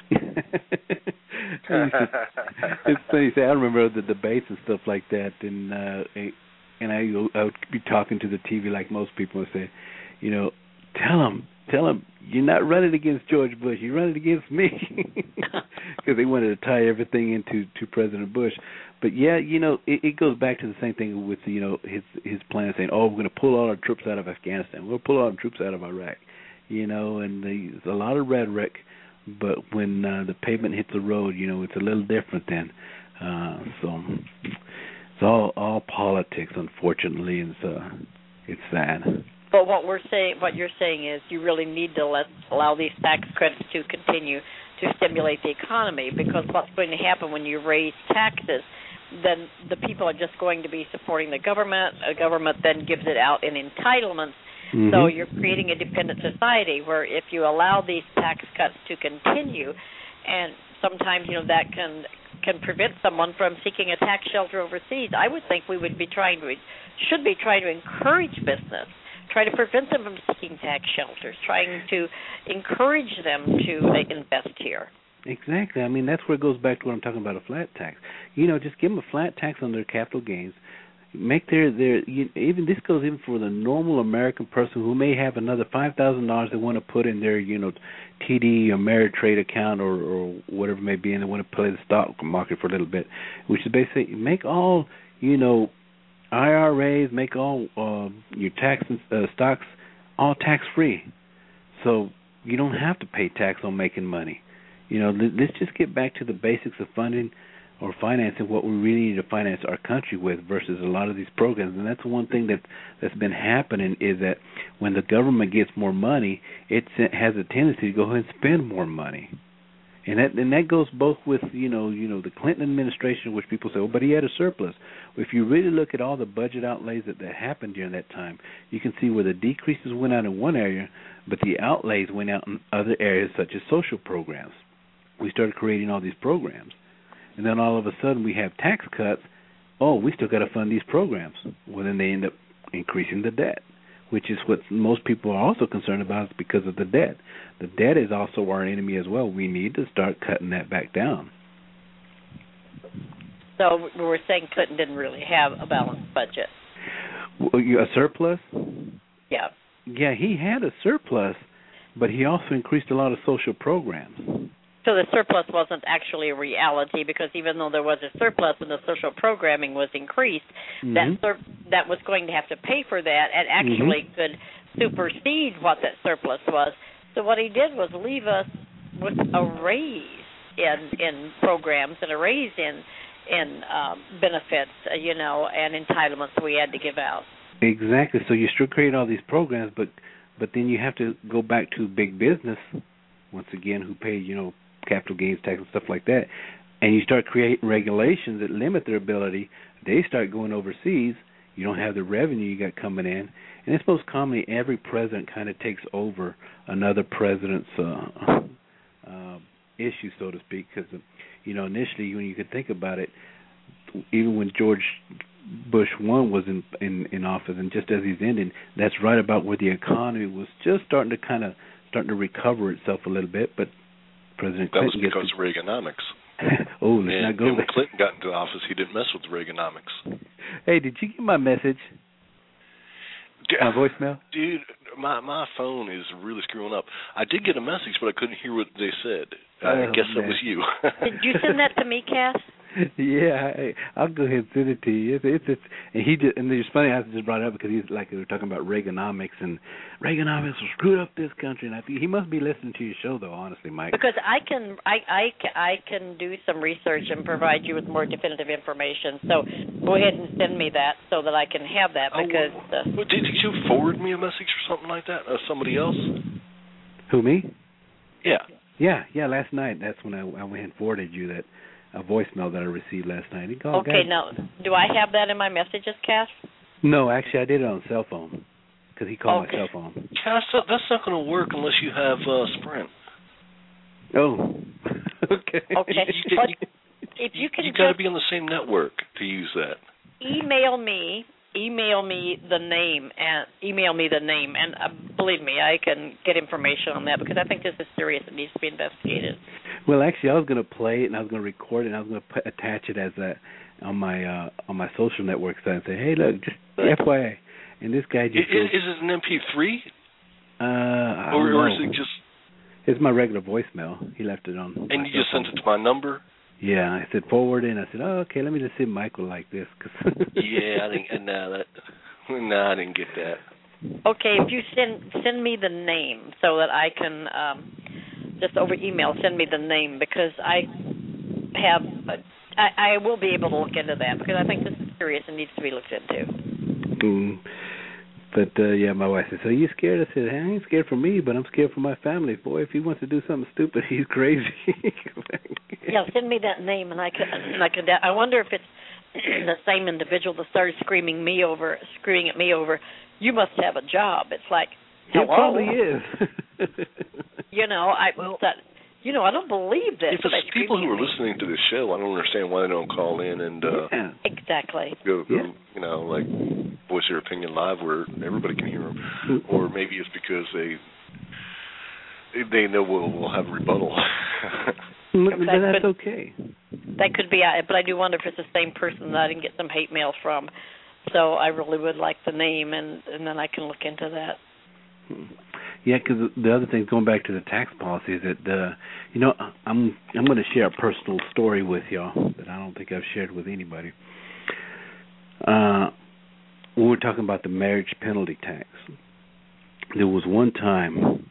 Speaker 6: It's funny. I remember the debates and stuff like that, and I would be talking to the TV like most people and say, tell him you're not running against George Bush. You're running against me, because they wanted to tie everything into President Bush. But yeah, it goes back to the same thing with his plan saying, oh, we're going to pull all our troops out of Afghanistan. We'll pull all our troops out of Iraq. And there's a lot of rhetoric, but when the pavement hits the road, it's a little different then. So it's all politics, unfortunately, and it's sad.
Speaker 5: But what you're saying is you really need to allow these tax credits to continue to stimulate the economy, because what's going to happen when you raise taxes, then the people are just going to be supporting the government. The government then gives it out in entitlements.
Speaker 6: Mm-hmm.
Speaker 5: So you're creating a dependent society where if you allow these tax cuts to continue, and sometimes that can prevent someone from seeking a tax shelter overseas, I would think we should be trying to encourage business, try to prevent them from seeking tax shelters, trying to encourage them to invest here.
Speaker 6: Exactly. I mean, that's where it goes back to what I'm talking about, a flat tax. Just give them a flat tax on their capital gains. Make even this goes even for the normal American person who may have another $5,000 they want to put in their TD or Ameritrade account or whatever it may be, and they want to play the stock market for a little bit, which is basically make all IRAs, make all your tax stocks all tax free, so you don't have to pay tax on making money. Let's just get back to the basics of funding or financing what we really need to finance our country with versus a lot of these programs. And that's one thing that's been happening is that when the government gets more money, it has a tendency to go ahead and spend more money. And that goes both with, the Clinton administration, which people say, but he had a surplus. Well, if you really look at all the budget outlays that happened during that time, you can see where the decreases went out in one area, but the outlays went out in other areas such as social programs. We started creating all these programs. And then all of a sudden we have tax cuts. Oh, we still got to fund these programs. Well, then they end up increasing the debt, which is what most people are also concerned about, is because of the debt. The debt is also our enemy as well. We need to start cutting that back down.
Speaker 5: So we're saying Clinton didn't really have a balanced budget.
Speaker 6: A surplus?
Speaker 5: Yeah.
Speaker 6: Yeah, he had a surplus, but he also increased a lot of social programs.
Speaker 5: So the surplus wasn't actually a reality, because even though there was a surplus and the social programming was increased, that was going to have to pay for that and actually could supersede what that surplus was. So what he did was leave us with a raise in programs and a raise in benefits, and entitlements we had to give out.
Speaker 6: Exactly. So you still create all these programs, but then you have to go back to big business once again, who paid capital gains tax and stuff like that, and you start creating regulations that limit their ability. They start going overseas. You don't have the revenue you got coming in, and it's most commonly every president kind of takes over another president's issue, so to speak. Because initially, when you could think about it, even when George Bush 1 was in office, and just as he's ending, that's right about where the economy was just starting to recover itself a little bit, but President Clinton
Speaker 4: that was because of Reaganomics.
Speaker 6: Let's not go there.
Speaker 4: When Clinton got into office, he didn't mess with Reaganomics.
Speaker 6: Hey, did you get my message? My voicemail?
Speaker 4: Dude, my phone is really screwing up. I did get a message, but I couldn't hear what they said. I guess that was you.
Speaker 5: Did you send that to me, Cass?
Speaker 6: Yeah, I'll go ahead and send it to you. And it's funny I just brought it up because he's like we were talking about Reaganomics, and Reaganomics screwed up this country, and I think he must be listening to your show though, honestly, Mike.
Speaker 5: Because I can do some research and provide you with more definitive information. So go ahead and send me that so that I can have that. Because
Speaker 4: did you forward me a message or something like that? Somebody else?
Speaker 6: Who, me?
Speaker 4: Yeah.
Speaker 6: Yeah. Last night, that's when I went and forwarded you that. A voicemail that I received last night.
Speaker 5: Okay, now, do I have that in my messages, Cass?
Speaker 6: No, actually, I did it on cell phone because he called my cell phone.
Speaker 4: Cass, that's not going to work unless you have Sprint.
Speaker 6: Oh, okay.
Speaker 5: Okay, if you can,
Speaker 4: you got to be on the same network to use that.
Speaker 5: Email me the name, and believe me, I can get information on that, because I think this is serious. It needs to be investigated.
Speaker 6: Well, actually, I was going to play it, and I was going to record it, and I was going to attach it as on my social network site and say, hey, look, just FYI. And this guy just
Speaker 4: is it an MP3?
Speaker 6: Or
Speaker 4: is it just?
Speaker 6: It's my regular voicemail. He left it on.
Speaker 4: And you just sent it to my number?
Speaker 6: Yeah, I said forward, and I said, okay, let me just see Michael like this.
Speaker 4: Yeah, I didn't. I didn't get that.
Speaker 5: Okay, if you send me the name so that I can just over email send me the name, because I have I will be able to look into that because I think this is serious and needs to be looked into.
Speaker 6: But, yeah, my wife said, so you scared? I said, I ain't scared for me, but I'm scared for my family. Boy, if he wants to do something stupid, he's crazy.
Speaker 5: Yeah, send me that name, and I could. I wonder if it's the same individual that started screaming at me over, you must have a job. It's like, hello?
Speaker 6: It probably is.
Speaker 5: I don't believe this.
Speaker 4: If it's people who are listening to the show, I don't understand why they don't call in and
Speaker 5: exactly
Speaker 4: go, like voice their opinion live where everybody can hear them. Or maybe it's because they know we'll have a rebuttal.
Speaker 6: That's okay.
Speaker 5: That could be, but I do wonder if it's the same person that I didn't get some hate mail from. So I really would like the name, and then I can look into that.
Speaker 6: Yeah, because the other thing, going back to the tax policy, is that I'm going to share a personal story with y'all that I don't think I've shared with anybody. When we're talking about the marriage penalty tax, there was one time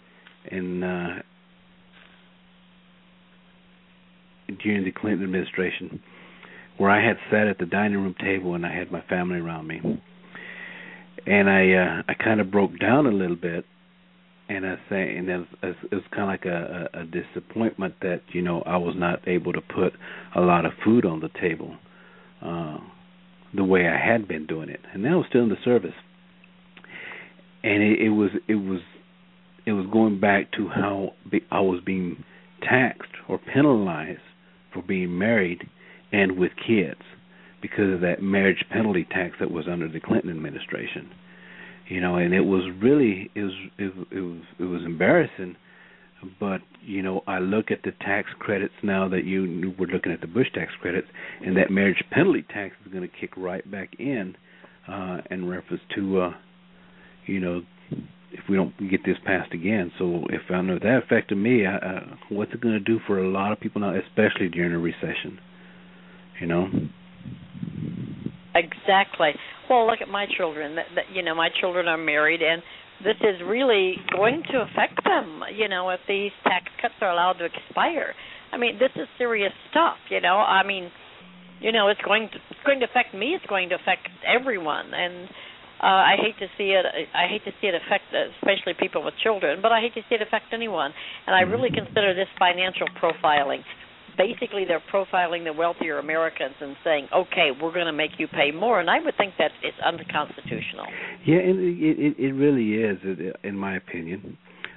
Speaker 6: during the Clinton administration where I had sat at the dining room table and I had my family around me, and I kind of broke down a little bit. And it was kind of like a disappointment that, I was not able to put a lot of food on the table the way I had been doing it. And that was still in the service. And it was going back to how I was being taxed or penalized for being married and with kids because of that marriage penalty tax that was under the Clinton administration. And it was really it was embarrassing, but I look at the tax credits now that you were looking at the Bush tax credits, and that marriage penalty tax is going to kick right back in reference to if we don't get this passed again. So if I know that affected me, what's it going to do for a lot of people now, especially during a recession?
Speaker 5: Exactly. Well, look at my children. My children are married, and this is really going to affect them. If these tax cuts are allowed to expire, I mean, this is serious stuff. It's going to affect me. It's going to affect everyone, and I hate to see it. I hate to see it affect, especially people with children. But I hate to see it affect anyone. And I really consider this financial profiling. Basically, they're profiling the wealthier Americans and saying, okay, we're going to make you pay more. And I would think that it's unconstitutional.
Speaker 6: Yeah, and it really is, in my opinion.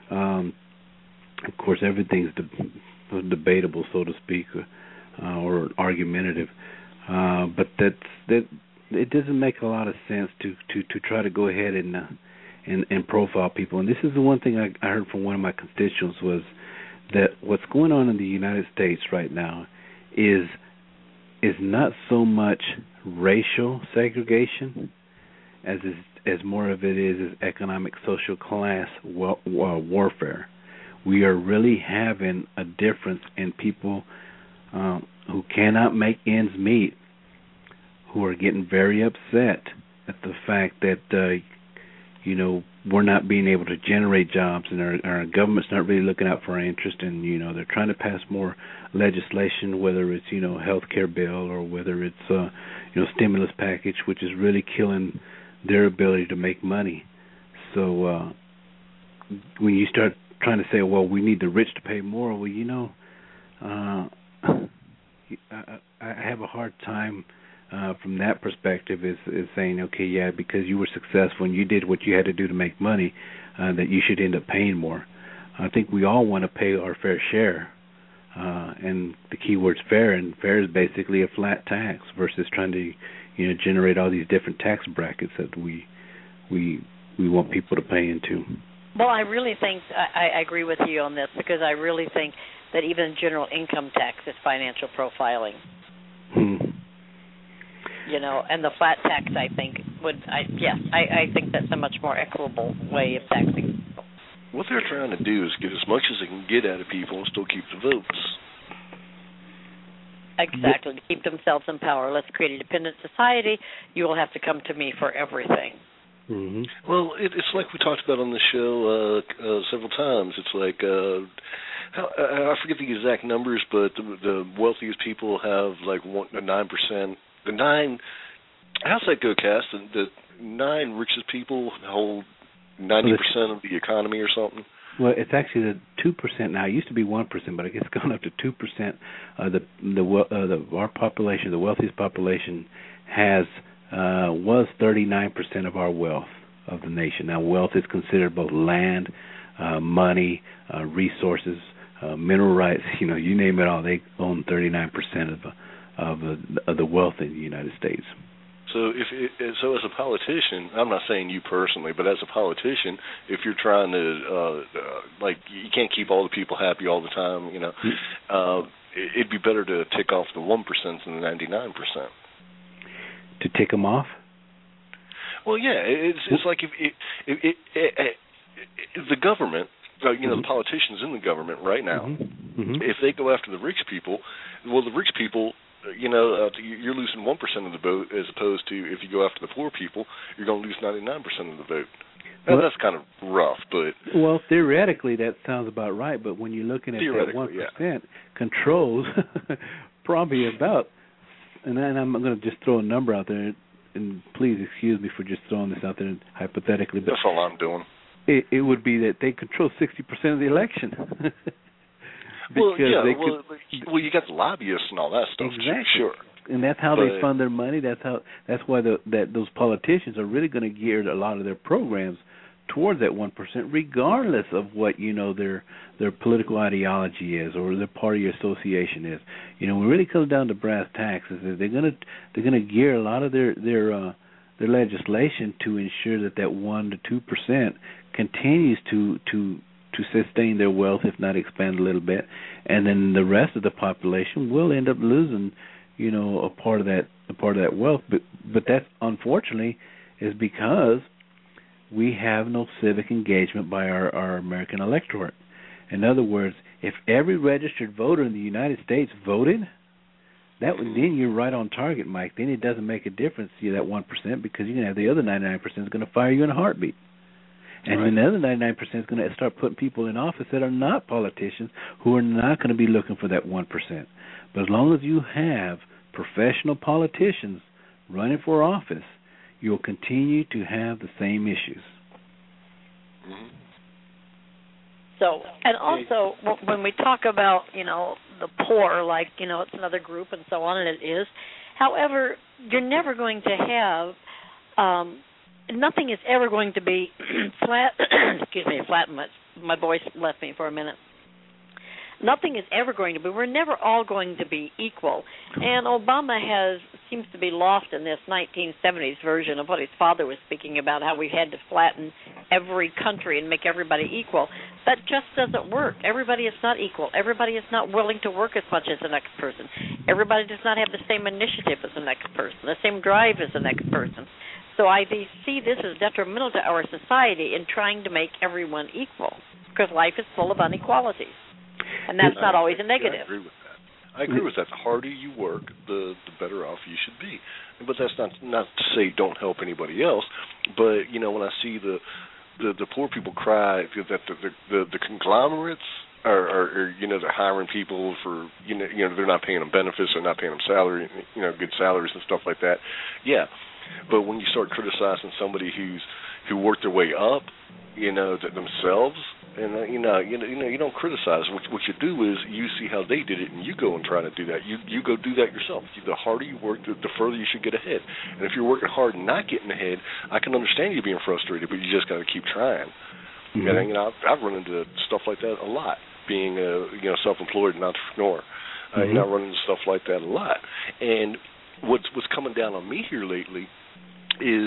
Speaker 6: Of course, everything's debatable, so to speak, or argumentative. But that it doesn't make a lot of sense to try to go ahead and profile people. And this is the one thing I heard from one of my constituents was that what's going on in the United States right now is not so much racial segregation as more of it is economic social class warfare. We are really having a difference in people who cannot make ends meet, who are getting very upset at the fact that we're not being able to generate jobs, and our government's not really looking out for our interest, and they're trying to pass more legislation, whether it's health care bill or whether it's stimulus package, which is really killing their ability to make money. So when you start trying to say, well, we need the rich to pay more, well, I have a hard time from that perspective is saying, okay, yeah, because you were successful and you did what you had to do to make money, that you should end up paying more. I think we all want to pay our fair share, and the key word's fair, and fair is basically a flat tax versus trying to generate all these different tax brackets that we want people to pay into.
Speaker 5: Well, I really think I agree with you on this, because I really think that even general income tax is financial profiling. And the flat tax, I think, I think that's a much more equitable way of taxing.
Speaker 4: What they're trying to do is get as much as they can get out of people and still keep the votes.
Speaker 5: Exactly, to keep themselves in power. Let's create a dependent society. You will have to come to me for everything.
Speaker 6: Mm-hmm.
Speaker 4: Well, it's like we talked about on the show several times. It's like I forget the exact numbers, but the wealthiest people have like 9%. The 9. How's that go, Cass? The 9 richest people hold 90% of the economy or something.
Speaker 6: Well, it's actually the 2% now. It used to be 1%, but I guess it's gone up to 2%. Our population, the wealthiest population, was 39% of our wealth of the nation. Now, wealth is considered both land, money, resources, mineral rights. You name it all. They own 39% of the wealth in the United States.
Speaker 4: So so as a politician, I'm not saying you personally, but as a politician, if you're trying to you can't keep all the people happy all the time, it'd be better to tick off the 1% than the 99%.
Speaker 6: To tick them off?
Speaker 4: Well, yeah, it's like if the government, the politicians in the government right now, if they go after the rich people, well, the rich people, you're losing 1% of the vote, as opposed to if you go after the poor people, you're going to lose 99% of the vote. That's kind of rough, but... Well,
Speaker 6: theoretically, that sounds about right, but when you're looking at that 1%, controls probably about... And I'm going to just throw a number out there, and please excuse me for just throwing this out there hypothetically. But
Speaker 4: that's all I'm doing.
Speaker 6: It would be that they control 60% of the election.
Speaker 4: Well, you got the lobbyists and all that stuff.
Speaker 6: Exactly.
Speaker 4: Sure.
Speaker 6: And that's how they fund their money. That's why those politicians are really going to gear a lot of their programs towards that 1%, regardless of what their political ideology is or their party association is. When it really comes down to brass tacks, is that they're going to gear a lot of their legislation to ensure that 1 to 2% continues to sustain their wealth, if not expand a little bit, and then the rest of the population will end up losing, a part of that wealth. But that, unfortunately, is because we have no civic engagement by our American electorate. In other words, if every registered voter in the United States voted, then you're right on target, Mike. Then it doesn't make a difference to you, that 1%, because you're going to have the other 99% is going to fire you in a heartbeat. And then the other 99% is going to start putting people in office that are not politicians, who are not going to be looking for that 1%. But as long as you have professional politicians running for office, you'll continue to have the same issues.
Speaker 4: Mm-hmm.
Speaker 5: So, and also, when we talk about, the poor, like, it's another group and so on, and it is. However, you're never going to have... nothing is ever going to be flat. Excuse me, flat. My voice left me for a minute. Nothing is ever going to be. We're never all going to be equal. And Obama seems to be lost in this 1970s version of what his father was speaking about, how we had to flatten every country and make everybody equal. That just doesn't work. Everybody is not equal. Everybody is not willing to work as much as the next person. Everybody does not have the same initiative as the next person, the same drive as the next person. So I see this as detrimental to our society in trying to make everyone equal, because life is full of inequalities, and that's not always a negative.
Speaker 4: I agree with that. The harder you work, the better off you should be. But that's not to say don't help anybody else. But when I see the poor people cry that the conglomerates are they're hiring people for they're not paying them benefits, they're not paying them salary, good salaries and stuff like that. Yeah. But when you start criticizing somebody who worked their way up, themselves, and you don't criticize. What you do is you see how they did it, and you go and try to do that. You go do that yourself. The harder you work, the further you should get ahead. And if you're working hard and not getting ahead, I can understand you being frustrated, but you just got to keep trying. Mm-hmm. And I've run into stuff like that a lot, being self-employed and entrepreneur. I run into stuff like that a lot, and what's coming down on me here lately is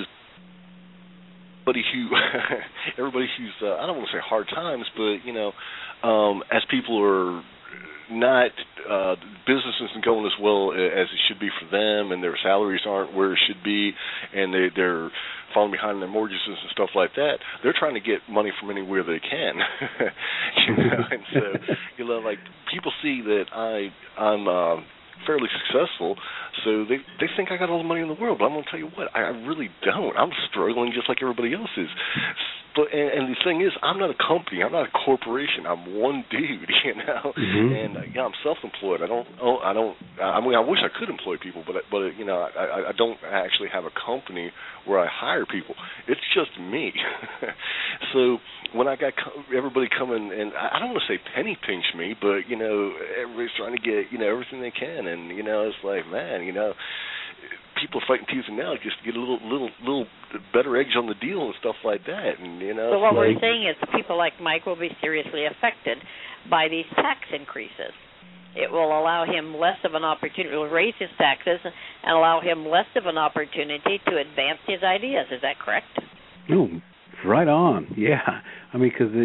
Speaker 4: everybody who's I don't want to say hard times, but as people are not business isn't going as well as it should be for them, and their salaries aren't where it should be, and they're falling behind their mortgages and stuff like that. They're trying to get money from anywhere they can, and so like people see that I'm fairly successful, so they think I got all the money in the world. But I'm going to tell you what, I really don't. I'm struggling just like everybody else is. But and the thing is, I'm not a company. I'm not a corporation. I'm one dude, you know. And I'm self-employed. I mean, I wish I could employ people, but you know, I don't actually have a company where I hire people. It's just me. So when I got everybody coming, and I don't want to say penny pinch me, but you know, everybody's trying to get everything they can, and you know, it's like, man, you know, people are fighting tooth and nail just to get a little better eggs on the deal and stuff like that, and you know.
Speaker 5: So what we're saying is people like Mike will be seriously affected by these tax increases. It will allow him less of an opportunity, it will raise his taxes and allow him less of an opportunity to advance his ideas. Is that correct?
Speaker 6: No, right on. Yeah, I mean, because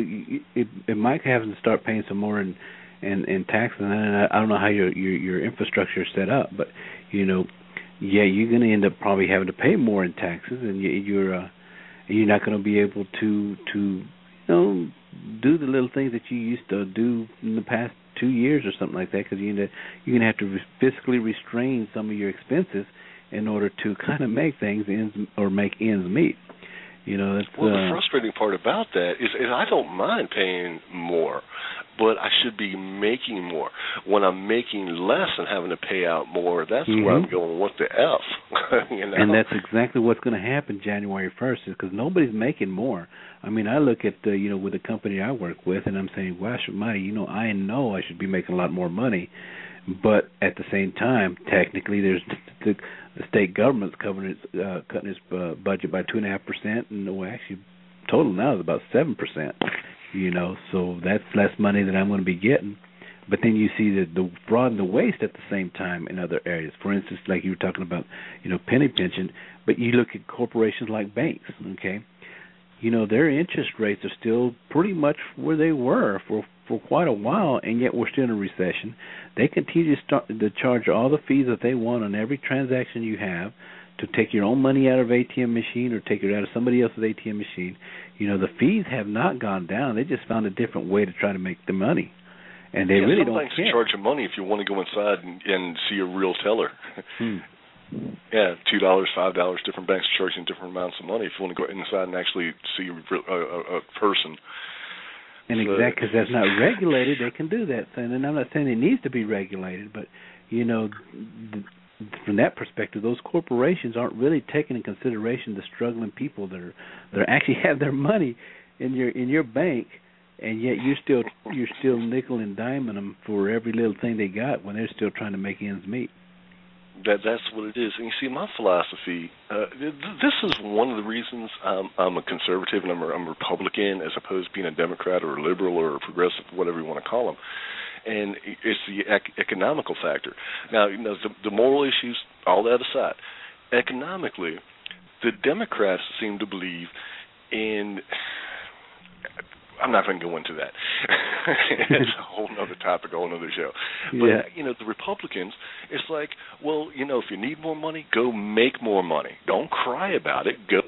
Speaker 6: it might have to start paying some more in taxes, and I don't know how your infrastructure is set up, but you know, yeah, you're going to end up probably having to pay more in taxes, and you're not going to be able to you know, do the little things that you used to do in the past 2 years or something like that, because you're going to have to fiscally restrain some of your expenses in order to kind of make make ends meet. You know, that's,
Speaker 4: well, the frustrating part about that is I don't mind paying more, but I should be making more. When I'm making less and having to pay out more, that's where I'm going, what the F? You know?
Speaker 6: And that's exactly what's going to happen January 1st, is because nobody's making more. I mean, I look at, you know, with the company I work with, and I'm saying, gosh almighty, you know I should be making a lot more money. But at the same time, technically, there's the state government's cutting its budget by 2.5%, and actually, total now is about 7%. You know, so that's less money that I'm going to be getting. But then you see the fraud and the waste at the same time in other areas. For instance, like you were talking about, you know, penny pinching. But you look at corporations like banks. Okay, you know, their interest rates are still pretty much where they were for quite a while, and yet we're still in a recession. They continue to charge all the fees that they want on every transaction you have, to take your own money out of ATM machine or take it out of somebody else's ATM machine. You know, the fees have not gone down. They just found a different way to try to make the money, and they really don't care.
Speaker 4: Some banks charge you money if you want to go inside and see a real teller. Yeah, $2, $5. Different banks are charging different amounts of money if you want to go inside and actually see a person.
Speaker 6: And exactly, because that's not regulated, they can do that thing. And I'm not saying it needs to be regulated, but you know, from that perspective, those corporations aren't really taking into consideration the struggling people that are actually have their money in your bank, and yet you're still nickel and diming them for every little thing they got when they're still trying to make ends meet.
Speaker 4: That's what it is. And you see, my philosophy, this is one of the reasons I'm a conservative and I'm a Republican as opposed to being a Democrat or a liberal or a progressive, whatever you want to call them. And it's the economical factor. Now, you know, the moral issues, all that aside, economically, the Democrats seem to believe in, I'm not going to go into that. It's a whole other topic, a whole other show. But, you know, the Republicans, it's like, well, you know, if you need more money, go make more money. Don't cry about it. Go.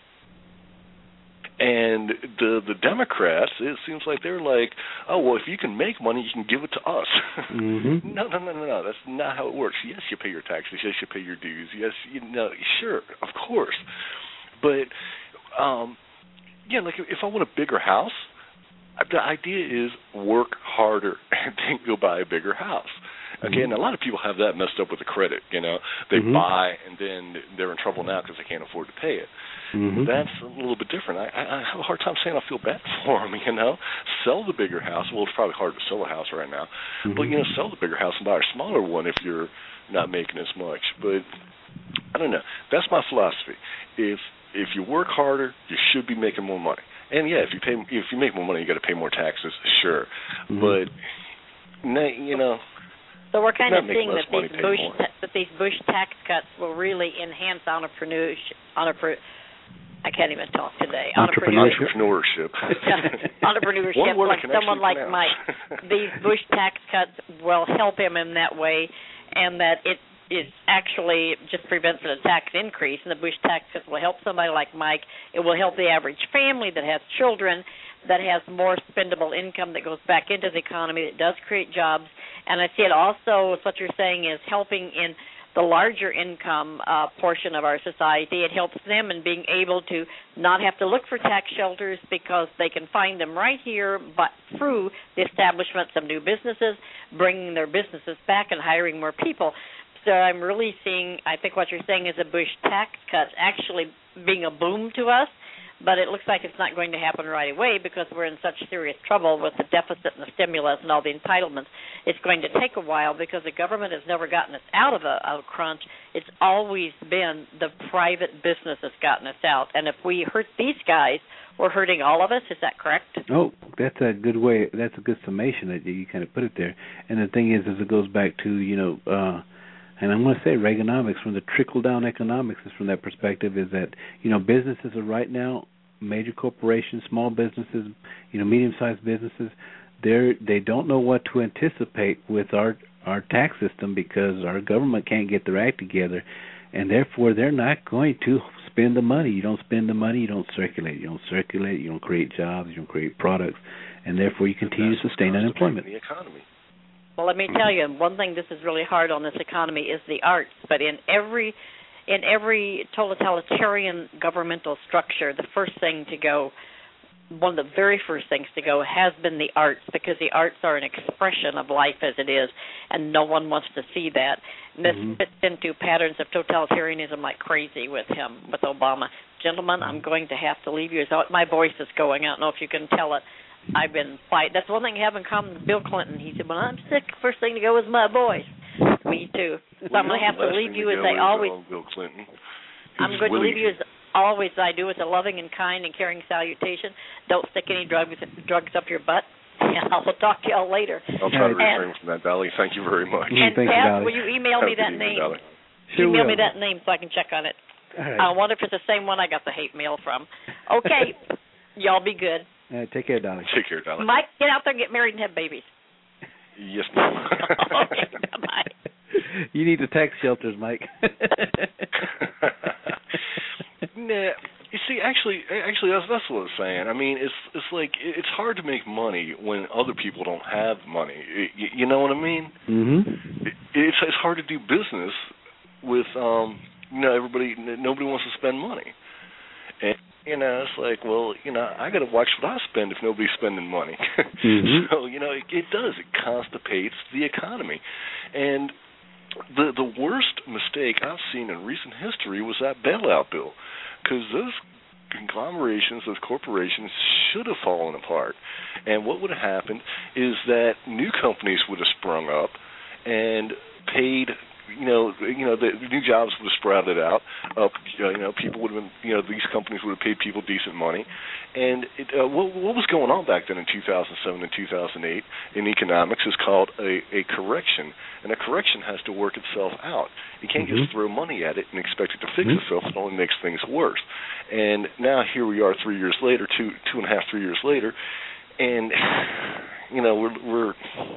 Speaker 4: And the Democrats, it seems like they're like, oh, well, if you can make money, you can give it to us. No. That's not how it works. Yes, you pay your taxes. Yes, you pay your dues. Yes, you know, sure, of course. But, yeah, like if I want a bigger house, the idea is work harder and then go buy a bigger house. Okay, and a lot of people have that messed up with the credit. You know, they buy and then they're in trouble now because they can't afford to pay it. That's a little bit different. I have a hard time saying I feel bad for them. You know, sell the bigger house. Well, it's probably hard to sell a house right now, but you know, sell the bigger house and buy a smaller one if you're not making as much. But I don't know. That's my philosophy. If you work harder, you should be making more money. And yeah, if you make more money, you got to pay more taxes, sure. But you know.
Speaker 5: So we're kind of seeing that these Bush tax cuts will really enhance entrepreneurship. I can't even talk today.
Speaker 4: Entrepreneurship.
Speaker 5: Entrepreneurship, like someone like Mike. These Bush tax cuts will help him in that way, and that it actually just prevents a tax increase, and the Bush tax cuts will help somebody like Mike. It will help the average family that has children, that has more spendable income that goes back into the economy, that does create jobs. And I see it also, what you're saying, is helping in the larger income portion of our society. It helps them in being able to not have to look for tax shelters because they can find them right here, but through the establishment of new businesses, bringing their businesses back and hiring more people. So I'm really seeing, I think what you're saying is the Bush tax cuts actually being a boom to us, but it looks like it's not going to happen right away because we're in such serious trouble with the deficit and the stimulus and all the entitlements. It's going to take a while because the government has never gotten us out of a crunch. It's always been the private business that's gotten us out. And if we hurt these guys, we're hurting all of us. Is that correct?
Speaker 6: Oh, that's a good way. That's a good summation that you kind of put it there. And the thing is it goes back to, and I'm going to say Reaganomics, from the trickle-down economics is from that perspective, is that, businesses are right now, major corporations, small businesses, medium-sized businesses, they don't know what to anticipate with our tax system because our government can't get their act together, and therefore they're not going to spend the money. You don't spend the money, you don't circulate. You don't circulate, you don't create jobs, you don't create products, and therefore you continue to sustain unemployment.
Speaker 4: The economy.
Speaker 5: Well, let me tell you, one thing this is really hard on this economy is the arts. But in every totalitarian governmental structure, the first thing to go, one of the very first things to go has been the arts, because the arts are an expression of life as it is, and no one wants to see that. And this fits into patterns of totalitarianism like crazy with Obama. Gentlemen, I'm going to have to leave you. My voice is going. I don't know if you can tell it. I've been fighting. That's one thing I have in common with Bill Clinton. He said, when I'm sick, first thing to go is my voice. Me too. So I'm going to have to leave you as I always.
Speaker 4: Bill Clinton.
Speaker 5: I'm going to leave you as always I do, with a loving and kind and caring salutation. Don't stick any drugs up your butt. And I'll talk to y'all later.
Speaker 4: I'll try to refrain from that, Dolly. Thank you very much.
Speaker 5: And Pat, will you email me that name?
Speaker 6: Sure
Speaker 5: email me that name so I can check on it.
Speaker 6: All right.
Speaker 5: I wonder if it's the same one I got the hate mail from. Okay. Y'all be good.
Speaker 6: Take care, Dolly.
Speaker 4: Take care, Dolly.
Speaker 5: Mike, get out there and get married and have babies.
Speaker 4: Yes, ma'am.
Speaker 5: Okay, bye-bye.
Speaker 6: You need the tax shelters, Mike.
Speaker 4: Nah, you see, actually, that's what I was saying. I mean, it's like it's hard to make money when other people don't have money. You know what I mean?
Speaker 6: Mm-hmm.
Speaker 4: It's hard to do business with everybody. Nobody wants to spend money, and it's like, well, I got to watch what I spend if nobody's spending money.
Speaker 6: Mm-hmm.
Speaker 4: So it does. It constipates the economy, and the worst mistake I've seen in recent history was that bailout bill, because those conglomerations, those corporations should have fallen apart. And what would have happened is that new companies would have sprung up and paid, the new jobs would have sprouted out. People would have been, these companies would have paid people decent money. And what was going on back then in 2007 and 2008 in economics is called a correction. And a correction has to work itself out. You can't just throw money at it and expect it to fix itself. It only makes things worse. And now here we are 3 years later, 2.5, 3 years later, and, we're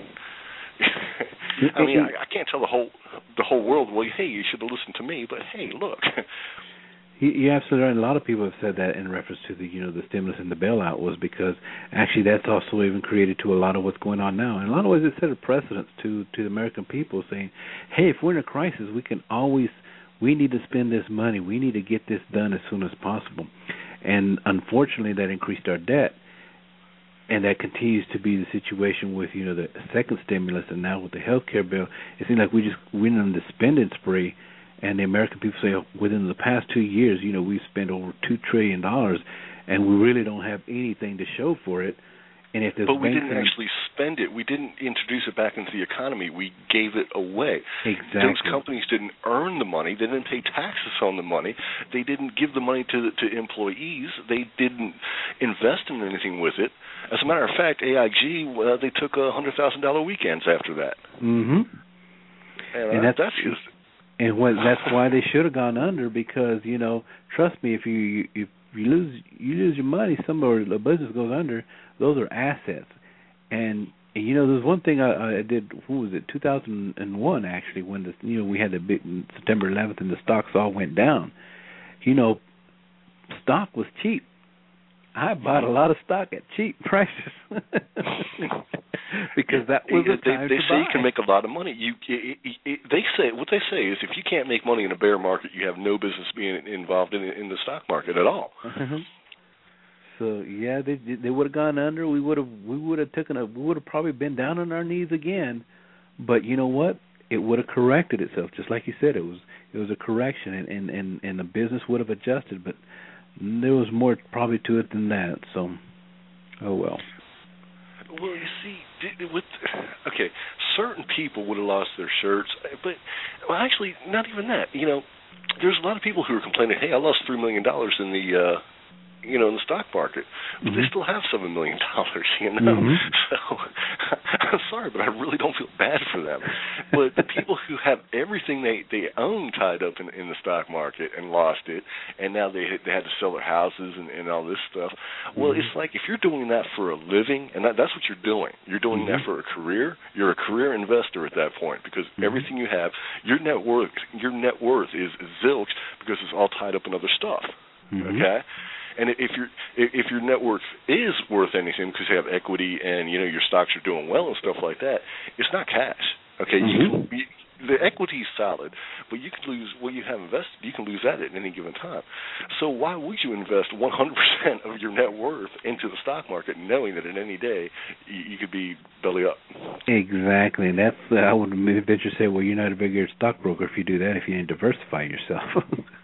Speaker 4: I mean, I can't tell the whole world, well, hey, you should have listened to me, but hey, look.
Speaker 6: You're absolutely right. A lot of people have said that in reference to the stimulus and the bailout was because actually that's also even created to a lot of what's going on now. In a lot of ways, it set a precedence to the American people saying, hey, if we're in a crisis, we need to spend this money. We need to get this done as soon as possible. And unfortunately, that increased our debt. And that continues to be the situation with, the second stimulus and now with the health care bill. It seems like we just went on the spending spree. And the American people say within the past 2 years, we've spent over $2 trillion, and we really don't have anything to show for it. And if
Speaker 4: but we didn't actually spend it. We didn't introduce it back into the economy. We gave it away.
Speaker 6: Exactly.
Speaker 4: Those companies didn't earn the money. They didn't pay taxes on the money. They didn't give the money to employees. They didn't invest in anything with it. As a matter of fact, AIG, they took $100,000 weekends after that.
Speaker 6: Mm-hmm.
Speaker 4: And that's just...
Speaker 6: And that's why they should have gone under, because trust me, if you lose your money, or a business goes under, those are assets, and You know, there's one thing I did. What was it? 2001 actually, when we had the big September 11th and the stocks all went down. You know, stock was cheap. I bought a lot of stock at cheap prices because that was the time
Speaker 4: they
Speaker 6: to
Speaker 4: say
Speaker 6: buy.
Speaker 4: you can make a lot of money. They say is if you can't make money in a bear market, you have no business being involved in the stock market at all.
Speaker 6: So yeah, they would have gone under. We would have probably been down on our knees again. But you know what? It would have corrected itself, just like you said. It was a correction, and the business would have adjusted. But there was more probably to it than that. So, oh well.
Speaker 4: Well, you see, certain people would have lost their shirts, but actually, not even that. You know, there's a lot of people who are complaining, "Hey, I lost $3 million in the." In the stock market, but they still have $7 million, you know. So I'm sorry, but I really don't feel bad for them. But the people who have everything they own tied up in the stock market and lost it, and now they had to sell their houses and all this stuff. Well, it's like if you're doing that for a living, and that's what you're doing. You're doing that for a career. You're a career investor at that point because everything you have, your net worth is zilch because it's all tied up in other stuff. Okay. And if your net worth is worth anything because you have equity and your stocks are doing well and stuff like that, it's not cash. Okay, the equity is solid, but you can lose what you have invested. You can lose that at any given time. So why would you invest 100% of your net worth into the stock market, knowing that at any day you could be belly up?
Speaker 6: Exactly, and that's I would venture to say, well, you're not a very good stockbroker if you do that. If you didn't diversify yourself.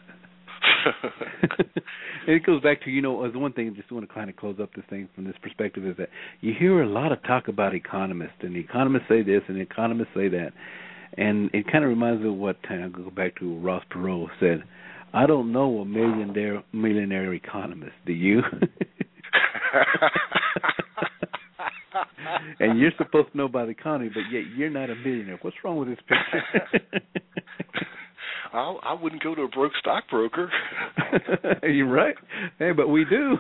Speaker 6: And it goes back to, the one thing I just want to kind of close up this thing from this perspective is that you hear a lot of talk about economists, and the economists say this and the economists say that. And it kind of reminds me of what, I'll go back to what Ross Perot said, I don't know a millionaire economist, do you? And you're supposed to know about the economy, but yet you're not a millionaire. What's wrong with this picture?
Speaker 4: I wouldn't go to a broke stockbroker.
Speaker 6: You're right. Hey, but we do.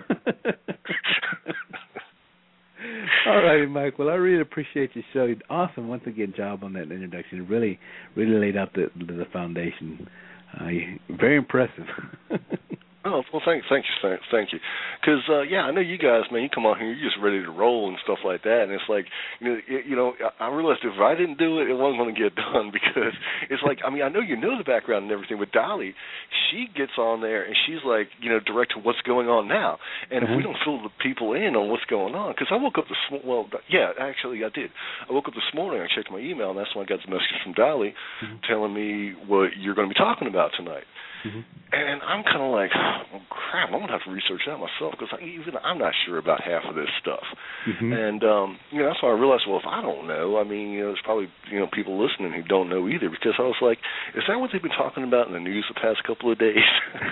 Speaker 6: All righty, Mike. Well, I really appreciate your show. Awesome, once again, job on that introduction. It really laid out the foundation. Very impressive.
Speaker 4: Oh, well, thank you. Because, I know you guys, man, you come on here, you're just ready to roll and stuff like that, and it's like, I realized if I didn't do it, it wasn't going to get done because it's like, I know you know the background and everything, but Dolly, she gets on there and she's like, direct to what's going on now. And if we don't fill the people in on what's going on, because I woke up I did. I woke up this morning, I checked my email, and that's when I got the message from Dolly telling me what you're going to be talking about tonight. And I'm kind of like, oh, crap, I'm going to have to research that myself because even I'm not sure about half of this stuff. And, that's why I realized, well, if I don't know, there's probably, people listening who don't know either because I was like, is that what they've been talking about in the news the past couple of days?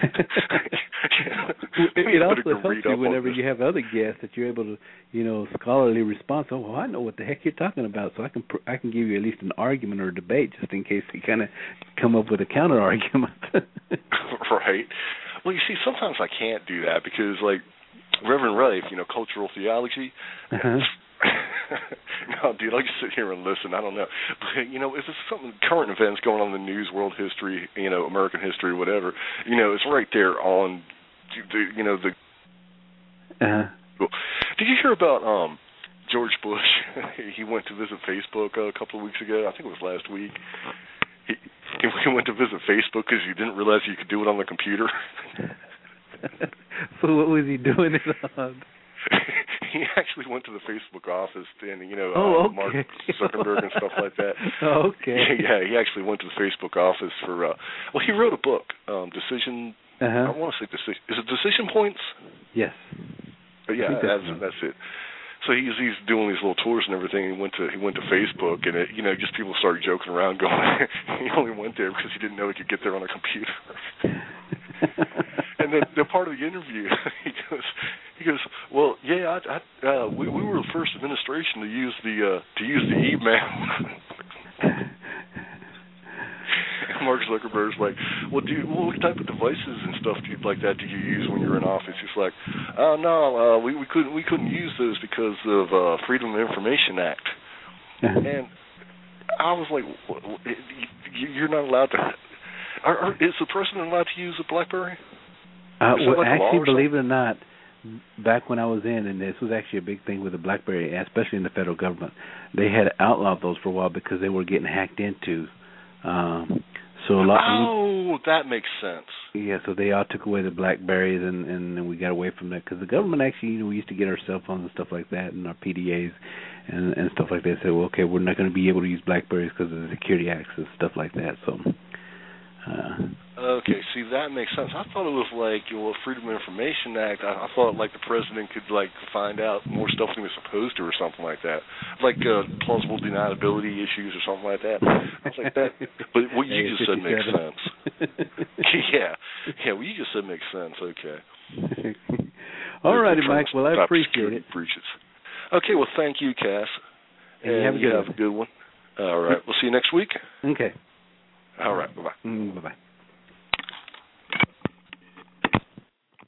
Speaker 6: It also helps you whenever you have other guests that you're able to, scholarly respond. So, well, I know what the heck you're talking about, so I can give you at least an argument or a debate just in case you kind of come up with a counter argument.
Speaker 4: Right. Well, you see, sometimes I can't do that because, like, Reverend Rafe, cultural theology. No, dude, I just sit here and listen. I don't know. But, if it's something, current events going on in the news, world history, American history, whatever, it's right there on, the... Did you hear about George Bush? He went to visit Facebook a couple of weeks ago. I think it was last week. He went to visit Facebook because he didn't realize you could do it on the computer.
Speaker 6: So what was he doing it on?
Speaker 4: He actually went to the Facebook office and, Mark Zuckerberg and stuff like that.
Speaker 6: Oh, okay.
Speaker 4: Yeah, he actually went to the Facebook office for, he wrote a book, Decision, I want to say Decision, is it Decision Points?
Speaker 6: Yes.
Speaker 4: But yeah, that's it. So he's doing these little tours and everything. He went to Facebook, and just people started joking around, going, he only went there because he didn't know he could get there on a computer. And then the part of the interview, he goes, well, yeah, we were the first administration to use the email. And Mark Zuckerberg's like, well, what type of devices and stuff like that do you use when you're in office? He's like, oh no, we couldn't use those because of Freedom of Information Act. And I was like, you're not allowed to. Is the president allowed to use a BlackBerry?
Speaker 6: Well, actually, believe it or not, back when I was in, and this was actually a big thing with the BlackBerry, especially in the federal government, they had outlawed those for a while because they were getting hacked into.
Speaker 4: That makes sense.
Speaker 6: Yeah, so they all took away the BlackBerries, and we got away from that because the government actually, we used to get our cell phones and stuff like that, and our PDAs and stuff like that. Said, well, okay, we're not going to be able to use BlackBerries because of the security acts and stuff like that. So.
Speaker 4: Okay, see, that makes sense. I thought it was like Freedom of Information Act. I thought like the president could like find out more stuff than he was supposed to, or something like that, like plausible deniability issues or something like that. I was like that, but what you just said makes sense. Yeah. What you just said makes sense. Okay.
Speaker 6: All righty, Mike. Well, I appreciate it.
Speaker 4: Breaches. Okay. Well, thank you, Cass.
Speaker 6: And
Speaker 4: you have a good one. All right. We'll see you next week.
Speaker 6: Okay.
Speaker 4: All right. Bye-bye.
Speaker 6: Bye-bye.